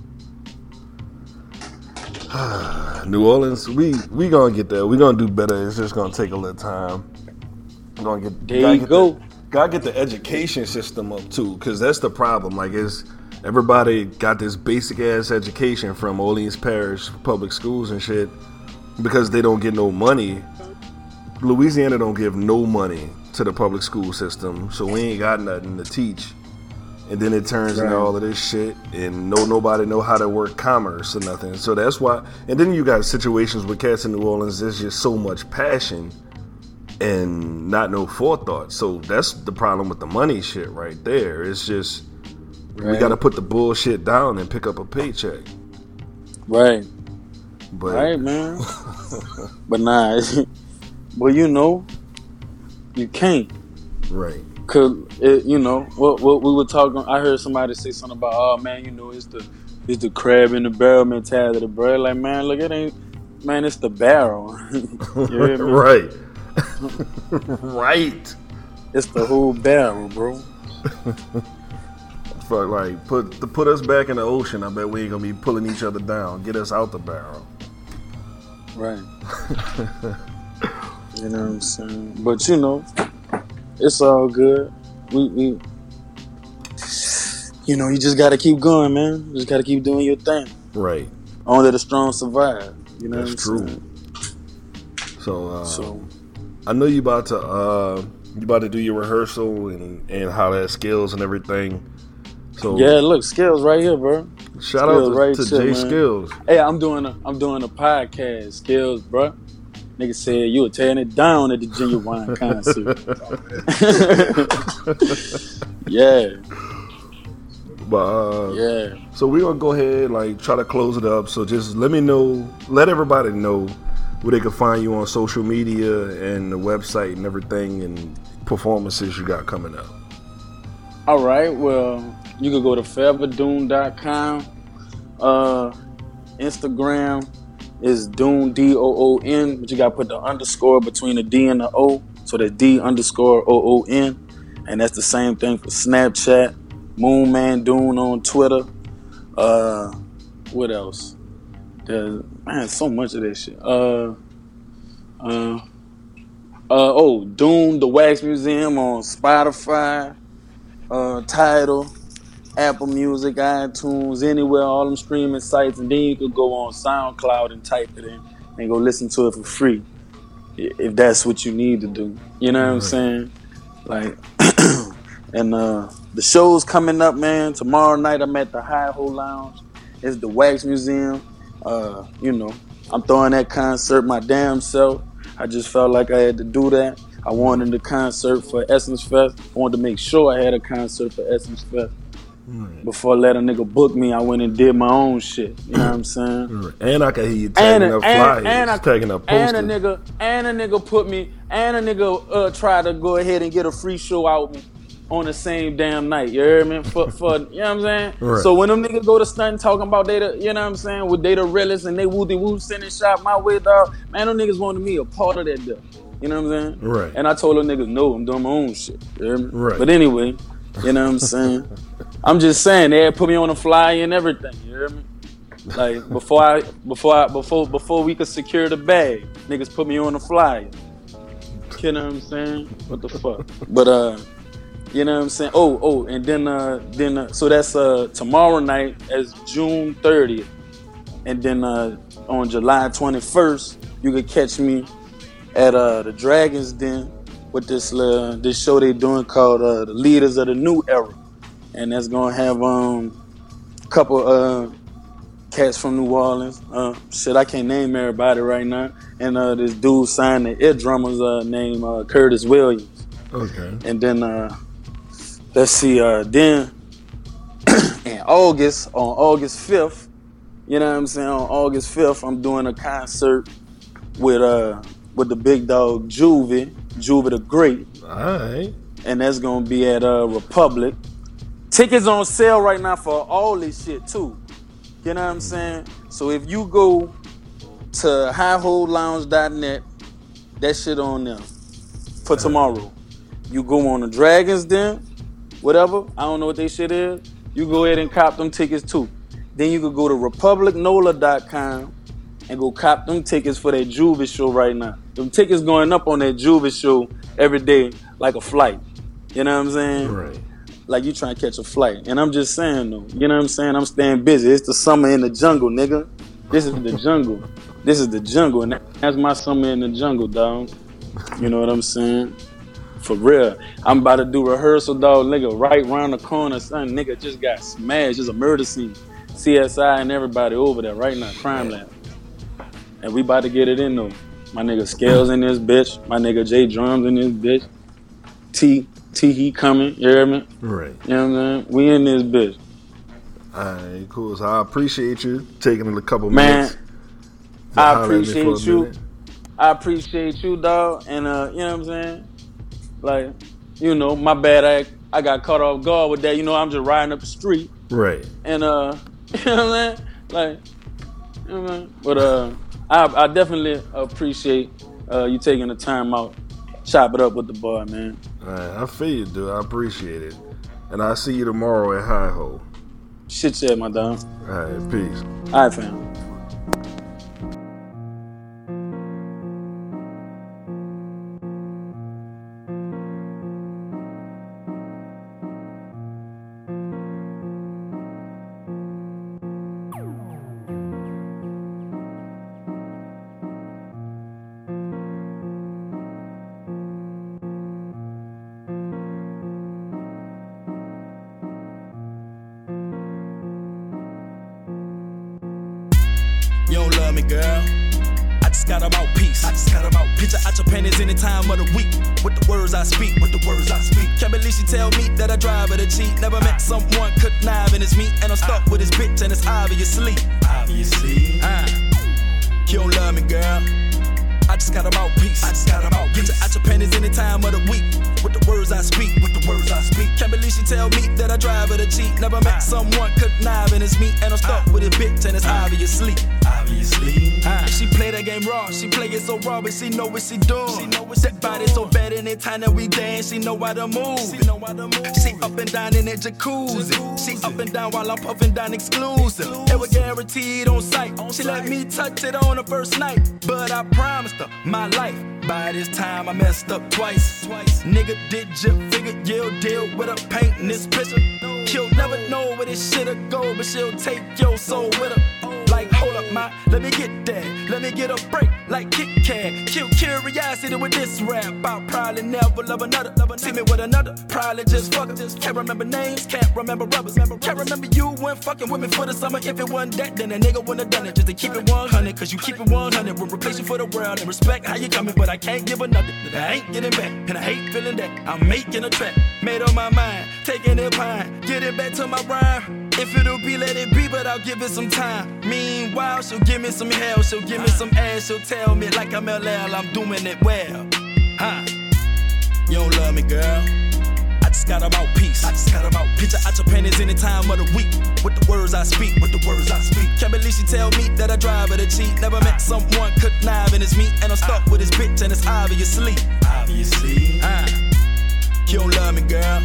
New Orleans, we, we gonna get there. We gonna do better. It's just gonna take a little time. Gonna get, there you get go. The, gotta get the education system up too, because that's the problem. Like, it's everybody got this basic ass education from Orleans Parish public schools and shit because they don't get no money. Louisiana don't give no money to the public school system, so we ain't got nothing to teach. And then it turns right. into all of this shit, and no nobody know how to work commerce or nothing. So that's why. And then you got situations with cats in New Orleans. There's just so much passion and not no forethought. So that's the problem with the money shit right there. It's just right. we got to put the bullshit down and pick up a paycheck. Right. But, right, man. But nah, well, you know, you can't. Right. Cause it, you know what, what we were talking. I heard somebody say something about, oh man, you know, it's the it's the crab in the barrel mentality, bro. Like, man, look, it ain't, man, it's the barrel. You hear me? Right. Right. It's the whole barrel, bro. Fuck, like put to put us back in the ocean. I bet we ain't gonna be pulling each other down. Get us out the barrel. Right. You know what I'm saying? But you know, it's all good. We, we you know, you just gotta keep going, man. You just gotta keep doing your thing. Right. Only the strong survive. You know That's what I'm true. saying? So, uh, so I know you about to uh, you about to do your rehearsal and and holler at Skills and everything. So Yeah, look, Skills right here, bro. shout Skills out to, right to here, Jay man. Skills. Hey, I'm doing a I'm doing a podcast, Skills, bro. Nigga said you were tearing it down at the Genuine concert. Yeah, But uh, yeah. so we're gonna go ahead like try to close it up. So just let me know, let everybody know where they can find you on social media and the website and everything and performances you got coming up. All right, well, you can go to forever doom dot com. Uh, Instagram is Doon, D O O N, but you gotta put the underscore between the D and the O, so that's D underscore O O N, and that's the same thing for Snapchat. Moonman Doon on Twitter. Uh, what else? There's man, so much of this shit. Uh, uh, uh, oh, Doom the Wax Museum on Spotify, uh, Tidal, Apple Music, iTunes, anywhere, all them streaming sites, and then you could go on SoundCloud and type it in and go listen to it for free, if that's what you need to do. You know what I'm saying? Like, and uh, the show's coming up, man. Tomorrow night I'm at the Hi-Ho Lounge. It's the Wax Museum. Uh, you know, I'm throwing that concert my damn self. I just felt like I had to do that. I wanted a concert for Essence Fest. I wanted to make sure I had a concert for Essence Fest. Right. Before I let a nigga book me, I went and did my own shit. You know what I'm saying? Right. And I can hear you tagging And a, up flyers, and, and, I, tagging up posters. and a nigga, and a nigga put me, and a nigga uh, tried to go ahead and get a free show out on the same damn night. You heard me? For, for you know what I'm saying? Right. So when them niggas go to stunt talking about they the, you know what I'm saying, with they the realest and they woo-de woo sending shot my way, dog. Man, them niggas wanted me a part of that deal. You know what I'm saying? Right. And I told them niggas, no, I'm doing my own shit. You hear me? Right. But anyway, you know what I'm saying? I'm just saying, they had put me on the flyer and everything. You hear me? Like before I, before I, before before we could secure the bag, niggas put me on the flyer. You know what I'm saying? What the fuck? But uh, you know what I'm saying? Oh, oh, and then uh, then uh, so that's uh tomorrow night as June thirtieth, and then uh on July twenty-first, you could catch me at uh the Dragon's Den with this uh, this show they doing called uh, the Leaders of the New Era. And that's gonna have um a couple uh cats from New Orleans. Uh, shit, I can't name everybody right now. And uh, this dude signed the Ear Drummers uh, named uh, Curtis Williams. Okay. And then uh, let's see. Uh, then in August, on August fifth, you know what I'm saying? On August fifth, I'm doing a concert with uh with the big dog Juvie, Juvie the Great. All right. And that's gonna be at uh, Republic. Tickets on sale right now for all this shit too. You know what I'm saying? So if you go to hi ho lounge dot net, that shit on there for tomorrow. You go on the Dragons Den, whatever. I don't know what they shit is. You go ahead and cop them tickets too. Then you could go to republic nola dot com and go cop them tickets for that Juvie show right now. Them tickets going up on that Juvie show every day like a flight. You know what I'm saying? Right. Like you trying to catch a flight. And I'm just saying though, you know what I'm saying? I'm staying busy. It's the summer in the jungle, nigga. This is the jungle. This is the jungle. And that's my summer in the jungle, dog. You know what I'm saying? For real. I'm about to do rehearsal, dog, nigga, right around the corner. Son, nigga just got smashed. It's a murder scene. C S I and everybody over there right now, crime lab. And we about to get it in though. My nigga Scales in this bitch. My nigga J Drums in this bitch. T T he coming, you hear me? Right. You know what I'm saying? We in this bitch. Alright, cool. So I appreciate you taking a couple Man, minutes. to I holler at me for a appreciate you. minute. I appreciate you, dog. And uh, you know what I'm saying? Like, you know, my bad I I got caught off guard with that. You know, I'm just riding up the street. Right. And uh, you know what I'm saying? Like, you know what I'm saying? But uh I I definitely appreciate uh you taking the time out. Chop it up with the boy, man. Alright, I feel you, dude. I appreciate it. And I'll see you tomorrow at Hi Ho. Shit, yeah, my dog. Alright, peace. All right, fam. love me, girl. I just got about peace. I just got about picture out your panties any time of the week. With the words I speak, with the words I speak. Can't believe she tell me that I drive her to cheat. Never met someone conniving as me, and I'm stuck with this bitch, and it's obviously, obviously. Uh, you don't love me, girl. I just got about peace. I just got about Get you out your panties any time of the week. With the words I speak, with the words I speak. Can't believe she tell me that I drive her to cheat. Never met someone conniving as me, and I'm stuck with this bitch, and it's obviously, obviously. Uh, she play that game raw, she play it so raw, but she know what she doing. She know what that body so bad anytime that we dance, she know how to move. She know how to move. She up and down in that jacuzzi. She up and down while I'm puffing down exclusive. It was guaranteed on sight. She let me touch it on the first night, but I promised her my life. By this time I messed up twice. Twice. Nigga, did you figure you'll deal with her painting this picture? She'll never know where this shit'll go, but she'll take your soul with her. Like, hold up, ma, let me get that. Let me get a break, like Kit Kat. Kill curiosity with this rap. I'll probably never love another. See me with another, probably just fuck her. Can't remember names, can't remember rubbers. Can't remember you when fucking with me for the summer. If it wasn't that, then a nigga wouldn't have done it. Just to keep it one hundred, cause you keep it one hundred. We'll replace you for the world and respect how you coming. But I can't give her nothing that I ain't getting back. And I hate feeling that I'm making a track. Made up my mind, taking it pine. Getting back to my rhyme. If it'll be, let it be, but I'll give it some time. Meanwhile, she'll give me some hell, she'll give me some ass, she'll tell me like I'm L L, I'm doing it well. Huh? You don't love me, girl. I just got about peace. I just got about picture out your panties any time of the week. With the words I speak, with the words I speak. Can't believe she tell me that I drive her to cheat. Never met someone conniving as me, and I'm stuck with this bitch, and it's obviously, obviously. Uh, you don't love me, girl.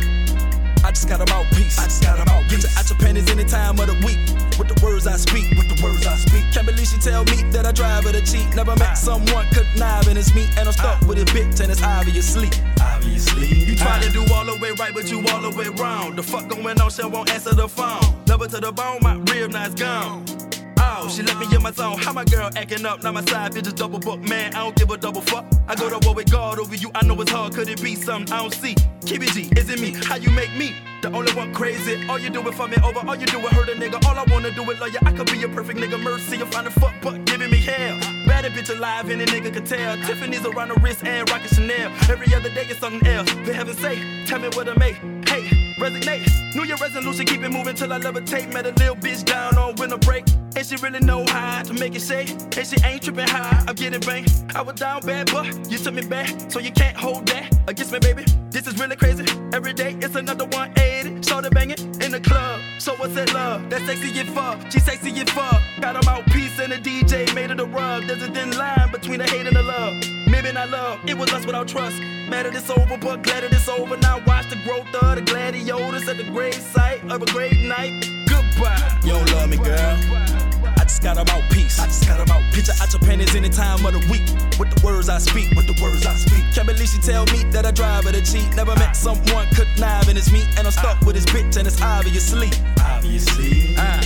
I just got about peace. I just got about Get you out your panties any time of the week. With the words I speak, with the words I speak. Can't believe she tell me that I drive her to cheat. Never met someone conniving as me, and I'm stuck with this bitch, and it's obviously, obviously. You try to do all the way right, but you all the way wrong. The fuck going on? She won't answer the phone. Love her to the bone, my real nice gone. Oh, she left me in my zone. How my girl acting up? Now my side bitch just double book. Man, I don't give a double fuck. I go to war with God over you. I know it's hard. Could it be something I don't see? K B G, is it me? How you make me the only one crazy? All you do is fuck me over. All you do is hurt a nigga. All I wanna do is love you. I could be a perfect nigga. Mercy, you find a fuck butt giving me hell. Baddest bitch alive, any nigga could tell. Tiffany's around the wrist and rockin' Chanel. Every other day it's something else. For heaven's sake, tell me what I make. Hey, resignate. New Year resolution, keep it moving till I levitate. Met a little bitch down on winter break. And she really know how to make it shake. And she ain't tripping high, I'm getting bang. I was down bad, but you took me back. So you can't hold that against me, baby. This is really crazy. Every day it's another one eighty. Started banging in the club. So what's that love? That sexy as fuck. She sexy as fuck. Got her mouthpiece and the D J made it a rug. There's a thin line between the hate and the love. Maybe not love, it was us without trust. Mad that it's over, but glad that it's over. Now watch the growth of the gladiators at the grave site of a great night. Goodbye. You don't love me, girl. I just got about peace. I just got about picture out your panties any time of the week. With the words I speak, with the words I speak. Can't believe she tell me that I drive her to cheat. Never met someone conniving as me, and I'm stuck with this bitch, and it's obviously, obviously. Uh,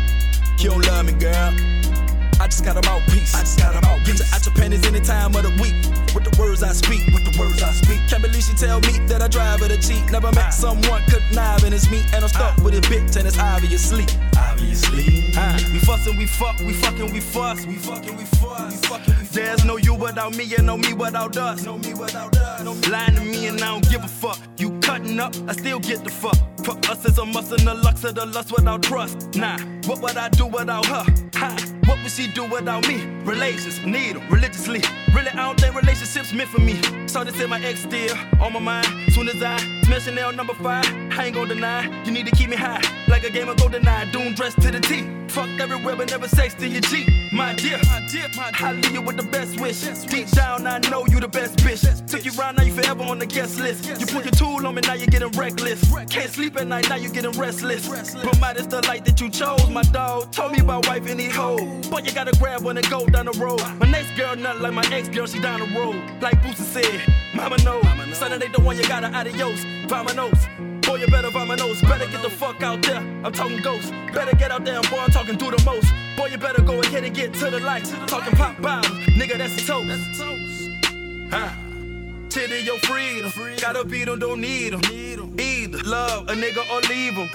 you don't love me, girl. I just got about peace. I just got about Get you out your panties any time of the week. With the words I speak, with the words I speak. Can't believe she tell me that I drive her to cheat. Never met someone conniving as me, and I'm stuck with this bitch, and it's obviously, obviously. Uh, we fussin', we fuck, we fuckin', we fuss. We fuckin', we fuss. We fuckin', we fuss. There's no you without me, and no me without us. No me without us. No lying to me, and I don't give a fuck. You cutting up, I still get the fuck. For us, it's a must and the lux of the lust without trust. Nah, what would I do without her? Ha, what would she do without me? Relations, need them religiously. Really, I don't think relationships meant for me. Started to say my ex still on my mind. Soon as I smash Chanel number five, I ain't gon' deny. You need to keep me high, like a game of GoldenEye. Doom dressed to the T. Fucked everywhere, but never sex to your G. My dear, my dear, my dear. I leave you with the best wish. Deep down, I know you the best bitch. Took you round, now you forever on the guest list. You put your tool on me, now you're getting reckless. Can't sleep at night, now you getting restless. But might is the light that you chose, my dog. Told me about wife and he hoe. But you gotta grab one and go down the road. My next girl, nothing like my ex girl, she down the road. Like Boosie said, mama knows. Son, it ain't the one you gotta adios. Vamonos. Boy, you better vamonos. Better get the fuck out there. I'm talking ghosts. Better get out there, boy, I'm talking do the most. Boy, you better go ahead and get to the light. Talking pop bottles, nigga, that's a toast. That's a toast. Huh. Titty your freedom. Gotta beat them, don't need them. Either love a nigga or leave them.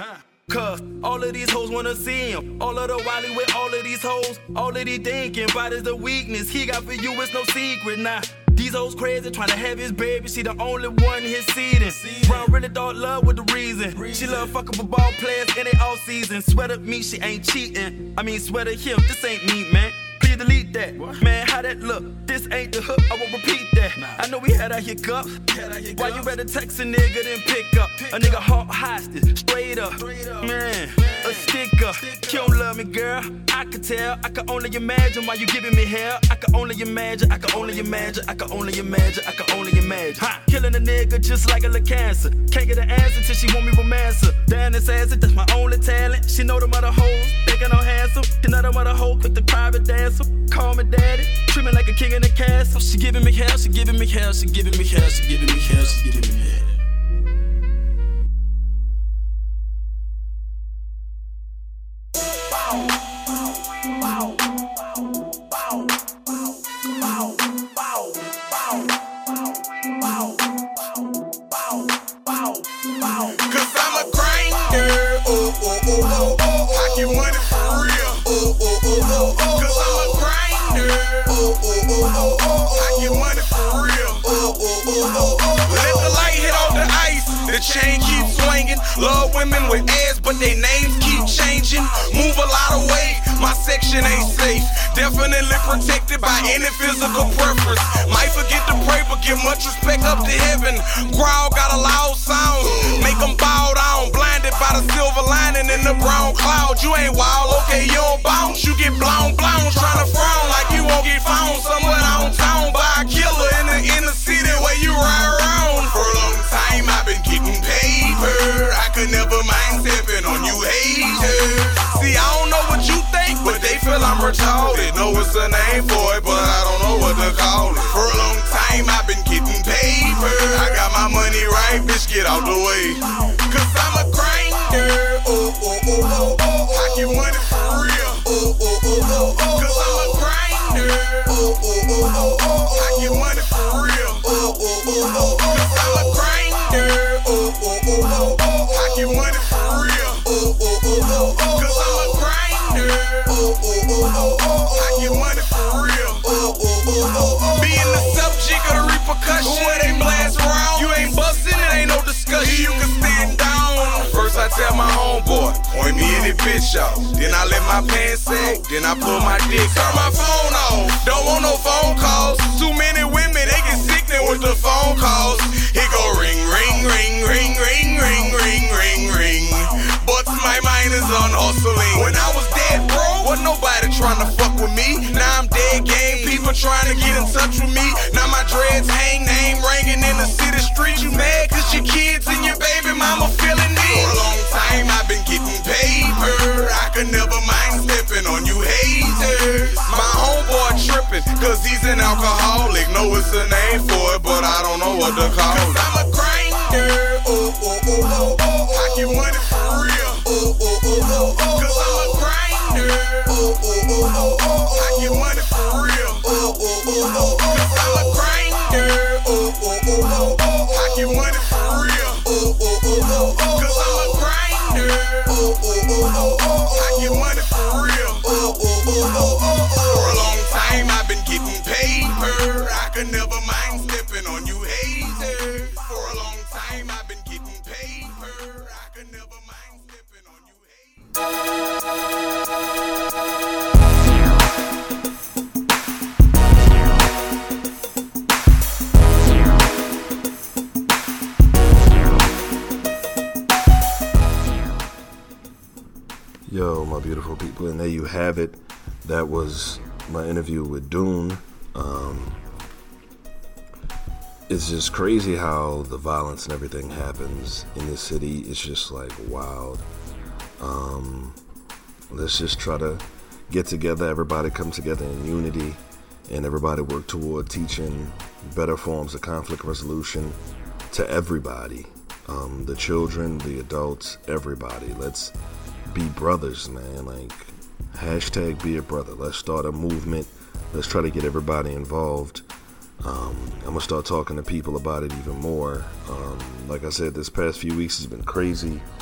Cause all of these hoes wanna see him. All of the Wally with all of these hoes. All of these thinking about is the weakness he got for you, it's no secret now. These hoes crazy, tryna have his baby. She the only one his seeding. Brown really thought love was the reason. She love fucking for ball players in they all season. Swear to me, she ain't cheating. I mean, swear to him, this ain't me, man. Please delete that. What? Man, how that look? This ain't the hook, I won't repeat that. Nah. I know we had our hiccups. Hiccup. Why you rather text a nigga than pick up? Pick a nigga heart hostage, straight up. Straight up. Man, Man, a sticker. sticker. You don't love me, girl. I could tell. I could only imagine why you giving me hell. I could only imagine. I could only imagine. I could only imagine. I could only imagine. Ha. Killing a nigga just like a little cancer. Can't get an answer till she want me romance her. Damn, this ass it, that's my only talent. She know them other hoes, thinking I'm handsome. Another mother hoe, quick the private dancer. Call me daddy, treat me like a king in the castle. She giving me hell, she giving me hell, she giving me hell, she giving me hell, she giving me hell. Cause I'm a grinder, oh, oh, oh, oh, oh, I get money for real, oh, oh, oh, oh, oh. Cause I'm a grinder, oh, oh, oh, oh, oh, I get money for real, oh, oh, oh, oh, oh. Let the light hit off the ice, the chain keeps swinging. Love women with ass, but their names keep changing. Move a lot of weight, my section ain't safe. Definitely protected by any physical preference. Might forget to pray, but give much respect up to heaven. Growl got a loud sound, make them bow down. Blinded by the silver lining in the brown cloud. You ain't wild, okay, you don't bounce. You get blown, blown, trying to frown like you won't get found somewhere downtown by a killer in the inner city where you ride around. For a long time I've been getting paper. I could never mind stepping on you haters. See, I don't know what you think, but they feel I'm retarded. Know it's a name for it, but I don't know what to call it. For a long time I've been getting paper. I got my money right, bitch, get out the way. Cause I'm a grinder, oh, oh, oh, oh, oh. I get money for real, oh, oh, oh, oh, oh. Cause I'm a grinder, oh, oh, oh, oh, oh. I get money for real, oh, oh, oh, oh, oh. Cause I'm a grinder, oh, oh, oh, oh, oh. I get money for real, oh, oh, oh, oh, oh. Cause I'm a grinder, oh, oh, oh, oh, oh. I get money for real, oh, oh, oh, oh, oh. Being the subject of the repercussion, where they blast around, you ain't bustin', it ain't no discussion. You can stand down. First I tell my homeboy, point me in the bitch out. Then I let my pants sag, then I pull my dick. Turn my phone off, don't want no phone calls. Too many women, they get sickening with the phone calls. He go ring, ring, ring, ring, ring, ring, ring, ring, ring. But my mind is on hustling. When I was dead broke, wasn't nobody trying to fuck with me. Now I'm dead game, people trying to get in touch with me. Now my dreads hang, name ringing in the city streets. You mad cause your kids and your baby mama feeling me. For a long time I've been getting paper. I could never mind stepping on you haters. My homeboy tripping cause he's an alcoholic. Know it's a name for it, but I don't know what to call it. Cause I'm a grinder, oh, oh, oh, oh, oh. I get money for real, oh, oh, oh, oh, oh. Cause I'm a grinder, oh, oh, oh, oh, oh. I get money for real, oh, oh, oh, oh, oh. Cause I'm a grinder, oh, oh, oh, oh, oh. I get money for real, oh, oh, oh, oh, oh. Cause I'm a grinder, oh, oh, oh, oh, oh. I get money for real, oh, oh, oh, oh, oh. For a long time I've been getting paper. I could never mind stepping on you haters. For a long time I've been getting paper. I could never mind stepping on you haters. Yo, my beautiful people, and there you have it. That was my interview with Dune. Um, it's just crazy how the violence and everything happens in this city. It's just like wild. Um, let's just try to get together, everybody come together in unity, and everybody work toward teaching better forms of conflict resolution to everybody. Um, the children, the adults, everybody. Let's be brothers, man. Like, hashtag be a brother. Let's start a movement. Let's try to get everybody involved. Um, I'm gonna start talking to people about it even more. Um, like I said, this past few weeks has been crazy.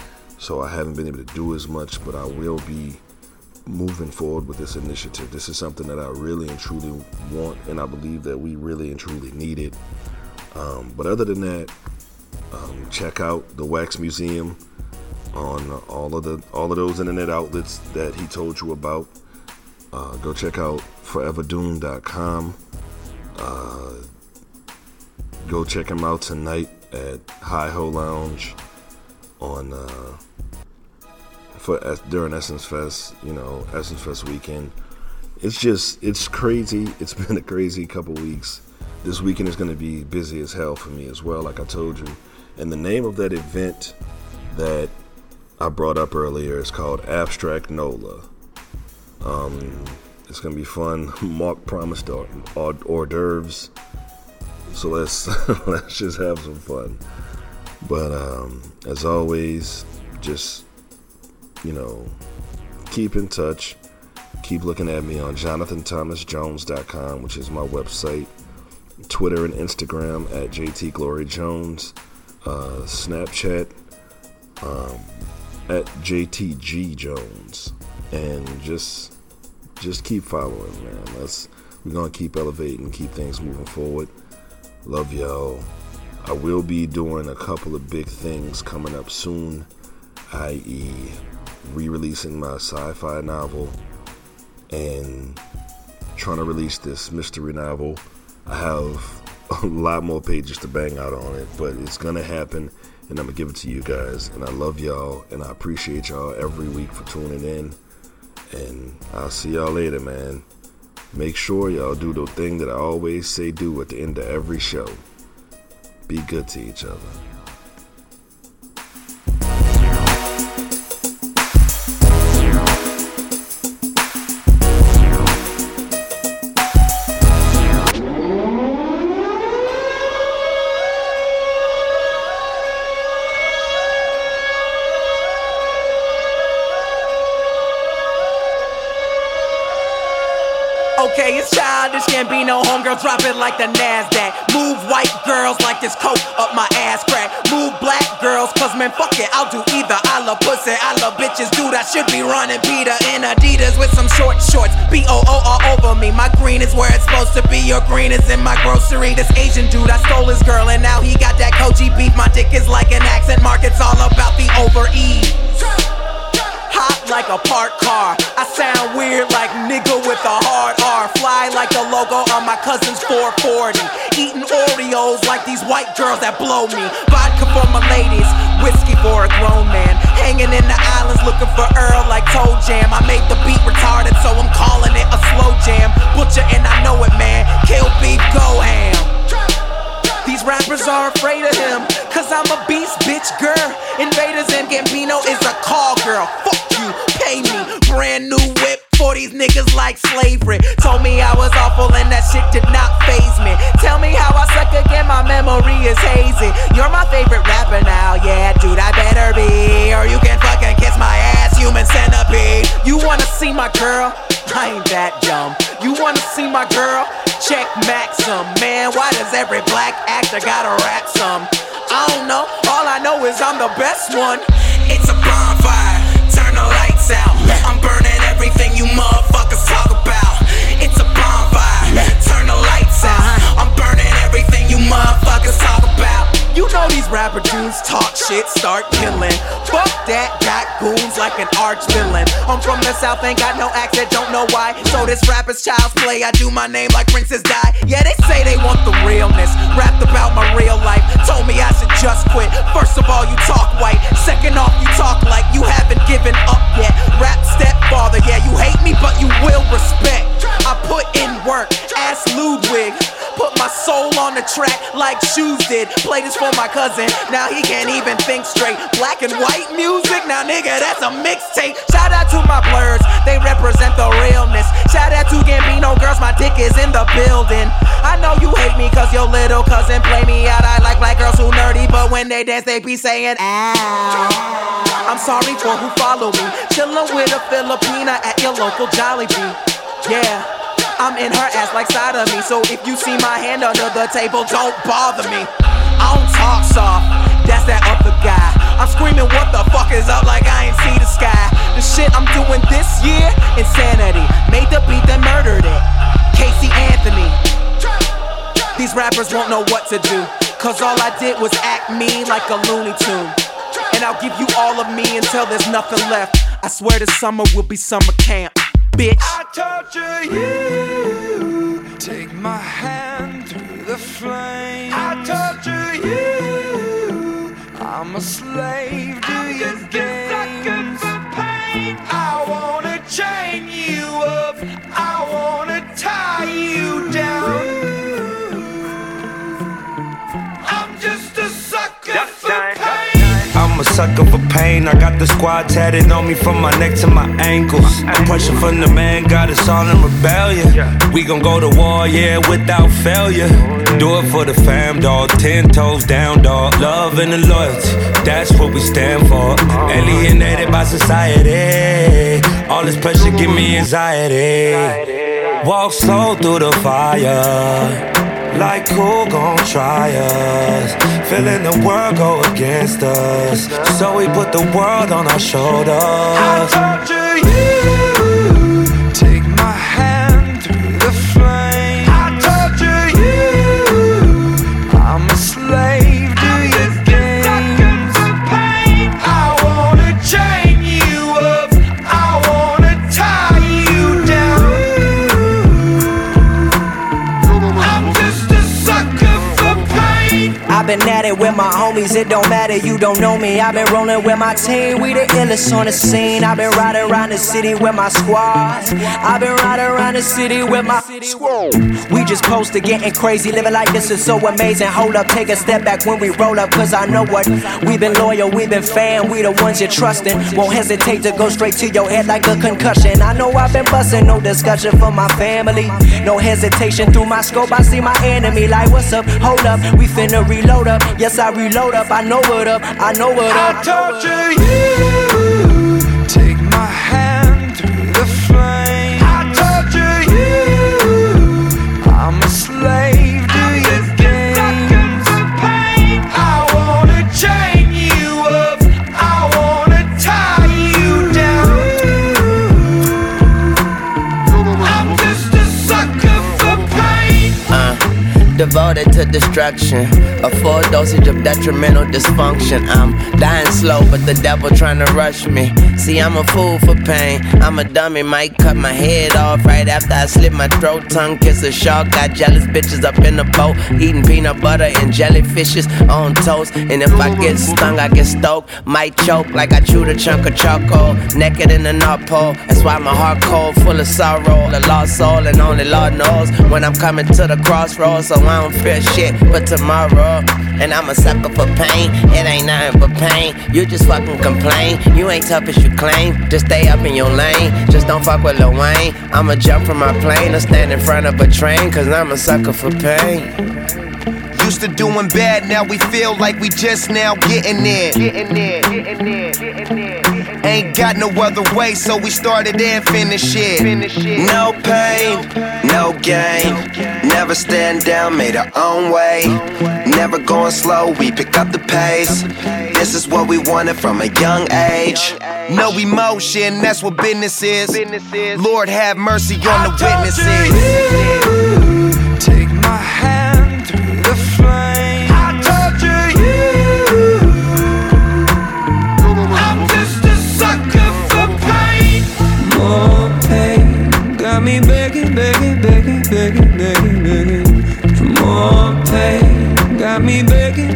so I haven't been able to do as much, but I will be moving forward with this initiative. This is something that I really and truly want, and I believe that we really and truly need it. Um, but other than that, um, check out the Wax Museum on all of the all of those internet outlets that he told you about. Uh, go check out forever doom dot com. Uh, go check him out tonight at Hi Ho Lounge on uh, for during Essence Fest. You know, Essence Fest weekend. It's just it's crazy. It's been a crazy couple weeks. This weekend is going to be busy as hell for me as well, like I told you. And the name of that event that I brought up earlier is called Abstract NOLA. Um, it's gonna be fun. Mark promised hors, hors d'oeuvres, so let's let's just have some fun. But um, as always, just you know, keep in touch. Keep looking at me on jonathan thomas jones dot com, which is my website. Twitter and Instagram at J T Glory Jones. Uh, Snapchat um, at J T G Jones, and just just keep following, man. Let's we're gonna keep elevating, keep things moving forward. Love y'all. I will be doing a couple of big things coming up soon, that is re-releasing my sci-fi novel and trying to release this mystery novel. I have a lot more pages to bang out on it, but it's gonna happen, and I'm gonna give it to you guys. And I love y'all, and I appreciate y'all every week for tuning in. And I'll see y'all later, man. Make sure y'all do the thing that I always say do at the end of every show. Be good to each other. Okay, it's childish, can't be no homegirl, drop it like the NASDAQ. Move white girls like this coke up my ass crack. Move black girls, cause man, fuck it, I'll do either. I love pussy, I love bitches, dude, I should be running Peter in Adidas with some short shorts. B O O all over me, my green is where it's supposed to be. Your green is in my grocery. This Asian dude, I stole his girl and now he got that Koji beef. My dick is like an accent mark, it's all about the over-E. Hot like a parked car, I sound weird like nigga with a hard R. Fly like the logo on my cousin's four forty. Eating Oreos like these white girls that blow me. Vodka for my ladies, whiskey for a grown man. Hanging in the islands looking for Earl like Toe Jam. I made the beat retarded, so I'm calling it a slow jam. Butcher and I know it, man. Kill beef, go ham. These rappers are afraid of him, cause I'm a beast, bitch, girl. Invaders and Gambino is a call girl. Fuck you, pay me. Brand new whip for these niggas like slavery. Told me I was awful and that shit did not faze me. Tell me how I suck again, my memory is hazy. You're my favorite rapper now, yeah, dude, I better be. Or you can fucking kiss my ass, human centipede. You wanna see my girl? I ain't that dumb. You wanna see my girl? Check Maxim, man, why does every black actor gotta rap some? I don't know, all I know is I'm the best one. It's a bonfire, turn the lights out. I'm burning everything you motherfuckers talk about. It's a bonfire, turn the lights out. I'm burning everything you motherfuckers talk about. You know these rapper dudes talk shit, start killing. Fuck that, got goons like an arch villain. I'm from the south, ain't got no accent, don't know why. So this rapper's child's play, I do my name like Princess Di. Yeah, they say they want the realness, rapped about my real life. Told me I should just quit. First of all, you talk white. Second off, you talk like you haven't given up yet. Rap stepfather, yeah, you hate me, but you will respect. I put in work, ask Ludwig. Put my soul on the track like Shoes did. Play this for my cousin, now he can't even think straight. Black and white music, now nigga, that's a mixtape. Shout out to my blurs, they represent the realness. Shout out to Gambino girls, my dick is in the building. I know you hate me cause your little cousin play me out. I like black girls who nerdy, but when they dance they be saying ow. I'm sorry for who follow me. Chillin' with a Filipina at your local Jollibee. Yeah, I'm in her ass like side of me. So if you see my hand under the table, don't bother me. I don't talk soft, that's that other guy. I'm screaming what the fuck is up like niggas won't know what to do. Cause all I did was act mean like a Looney Tune. And I'll give you all of me until there's nothing left. I swear this summer will be summer camp, bitch. I torture you, take my hand through the flame. I torture you, I'm a slave to your games. I wanna chain you up, I wanna tie you down. I'm just a sucker for pain. I'm a sucker for pain. I got the squad tatted on me from my neck to my ankles. The pressure from the man got us all in rebellion. We gon' go to war, yeah, without failure. Do it for the fam, dog. Ten toes down, dog. Love and the loyalty, that's what we stand for. Alienated by society. All this pressure give me anxiety. Walk slow through the fire. Like who gon' try us? Feeling the world go against us, so we put the world on our shoulders. I torture you, take my hand through the flame. I torture you, I'm a slave to your games. I wanna chain you up, I wanna tie you down. I'm just a sucker for pain. I've been at it with my homies, it don't matter, you don't know me. I've been rolling with my team, we the illest on the scene. I've been riding around the city with my squad. I've been riding around the city with my squad. We just posted getting crazy, living like this is so amazing. Hold up, take a step back when we roll up, cause I know what. We've been loyal, we've been fan, we the ones you're trusting. Won't hesitate to go straight to your head like a concussion. I know I've been busting, no discussion for my family. No hesitation through my scope, I see my enemy. Like what's up, hold up, we finna reload up. Yes, I reload up, I know what up, I know what up. I torture you, take my hand through the flame. I torture you, I'm a slave to your games. I wanna chain you up, I wanna tie you down. I'm just a sucker for pain. Uh, devoted to destruction, a full dosage of detrimental dysfunction. I'm dying slow, but the devil trying to rush me. See, I'm a fool for pain. I'm a dummy, might cut my head off right after I slit my throat. Tongue kiss a shark, got jealous bitches up in the boat, eating peanut butter and jellyfishes on toast. And if I get stung, I get stoked. Might choke like I chewed a chunk of charcoal. Naked in the North Pole, that's why my heart cold, full of sorrow. A lost soul, and only Lord knows when I'm coming to the crossroads. So I don't fear shit but tomorrow. And I'm a sucker for pain, it ain't nothing but pain. You just fucking complain, you ain't tough as you claim. Just stay up in your lane, just don't fuck with Lil Wayne. I'ma jump from my plane or stand in front of a train, cause I'm a sucker for pain. Used to doing bad, now we feel like we just now getting there. Getting there, getting there, getting there. Ain't got no other way, so we started and finished it. No pain, no gain. Never stand down, made our own way. Never going slow, we pick up the pace. This is what we wanted from a young age. No emotion, that's what business is. Lord have mercy on the witnesses. You, take my hand through the flame. I torture you, I'm just a sucker for pain. More pain, got me begging, begging, begging, begging, begging, begging for more pain. Got me begging,